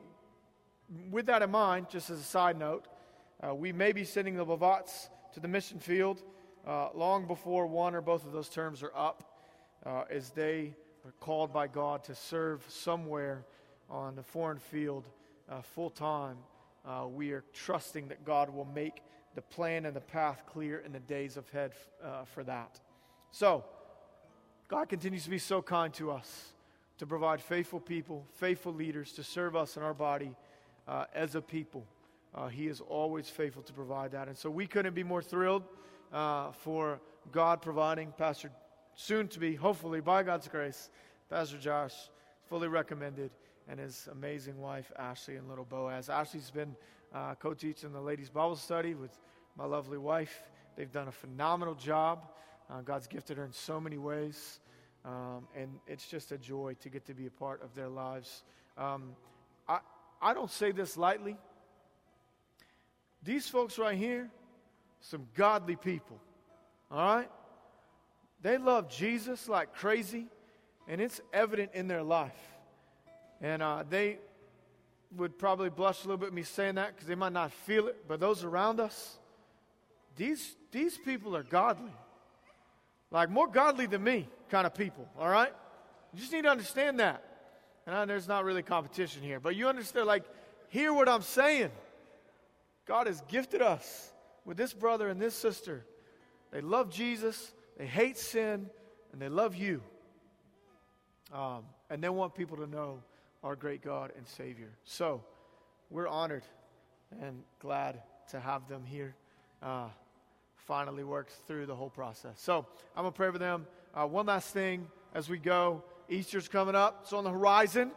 with that in mind, just as a side note, uh, we may be sending the Bavats to the mission field uh, long before one or both of those terms are up, uh, as they are called by God to serve somewhere on the foreign field uh, full time. Uh, we are trusting that God will make the plan and the path clear in the days ahead uh, for that. So, God continues to be so kind to us, to provide faithful people, faithful leaders to serve us in our body uh, as a people. Uh, he is always faithful to provide that. And so we couldn't be more thrilled uh, for God providing Pastor soon to be, hopefully, by God's grace, Pastor Josh, fully recommended, and his amazing wife, Ashley, and little Boaz. Ashley's been uh, co-teaching the ladies' Bible study with my lovely wife. They've done a phenomenal job. Uh, God's gifted her in so many ways, um, and it's just a joy to get to be a part of their lives. Um, I, I don't say this lightly. These folks right here, some godly people, all right? They love Jesus like crazy, and it's evident in their life. And uh, they would probably blush a little bit at me saying that because they might not feel it, but those around us, these these people are godly. Like more godly than me kind of people, all right? You just need to understand that. And I, there's not really competition here, but you understand, like, hear what I'm saying. God has gifted us with this brother and this sister. They love Jesus. They hate sin, and they love you. Um, and they want people to know our great God and Savior. So, we're honored and glad to have them here. Uh, finally worked through the whole process. So, I'm going to pray for them. Uh, one last thing as we go. Easter's coming up. It's on the horizon.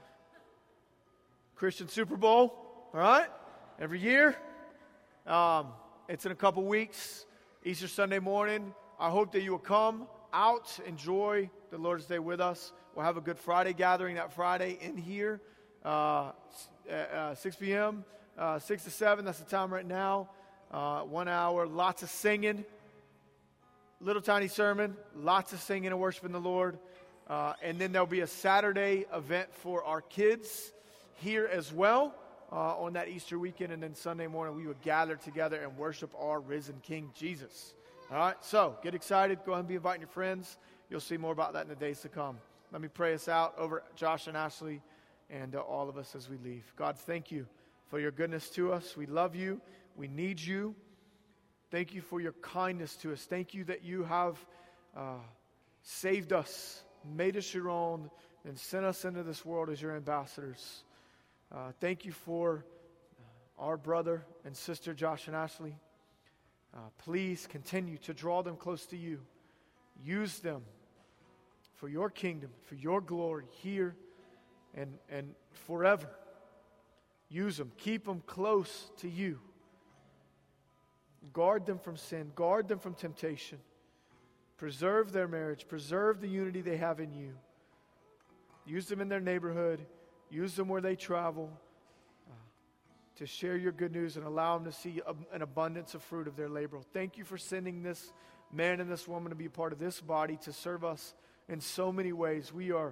Christian Super Bowl, all right? Every year. Um, it's in a couple weeks. Easter Sunday morning. I hope that you will come out, enjoy the Lord's Day with us. We'll have a Good Friday gathering that Friday in here uh, uh, six p.m., uh, six to seven, that's the time right now. Uh, one hour, lots of singing, little tiny sermon, lots of singing and worshiping the Lord. Uh, and then there'll be a Saturday event for our kids here as well uh, on that Easter weekend. And then Sunday morning, we would gather together and worship our risen King Jesus. All right, so get excited. Go ahead and be inviting your friends. You'll see more about that in the days to come. Let me pray us out over Josh and Ashley and uh, all of us as we leave. God, thank you for your goodness to us. We love you. We need you. Thank you for your kindness to us. Thank you that you have uh, saved us, made us your own, and sent us into this world as your ambassadors. Uh, thank you for our brother and sister, Josh and Ashley. Uh, please continue to draw them close to you. Use them for your kingdom, for your glory here and, and forever. Use them. Keep them close to you. Guard them from sin. Guard them from temptation. Preserve their marriage. Preserve the unity they have in you. Use them in their neighborhood. Use them where they travel uh, to share your good news and allow them to see a, an abundance of fruit of their labor. Thank you for sending this man and this woman to be a part of this body to serve us in so many ways. We are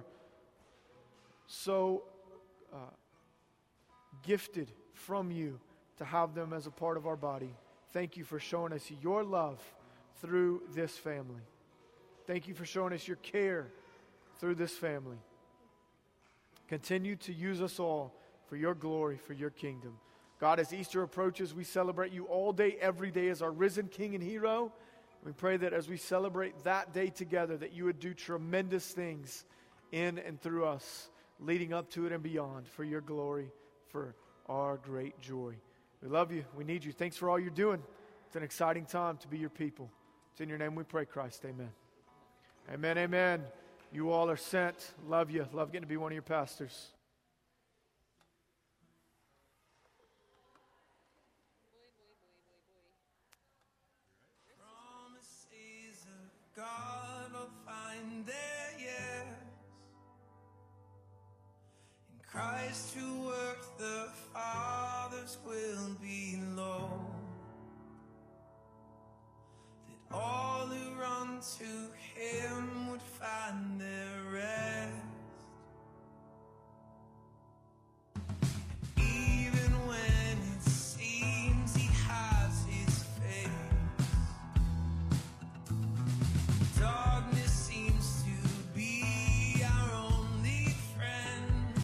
so uh, gifted from you to have them as a part of our body. Thank you for showing us your love through this family. Thank you for showing us your care through this family. Continue to use us all for your glory, for your kingdom. God, as Easter approaches, we celebrate you all day, every day as our risen King and hero. We pray that as we celebrate that day together, that you would do tremendous things in and through us, leading up to it and beyond, for your glory, for our great joy. We love you. We need you. Thanks for all you're doing. It's an exciting time to be your people. It's in your name we pray, Christ. Amen. Amen, amen. You all are sent. Love you. Love getting to be one of your pastors. Promises of God will find their yes. In Christ who worked the Father's will below. That all who run to Him would find their rest.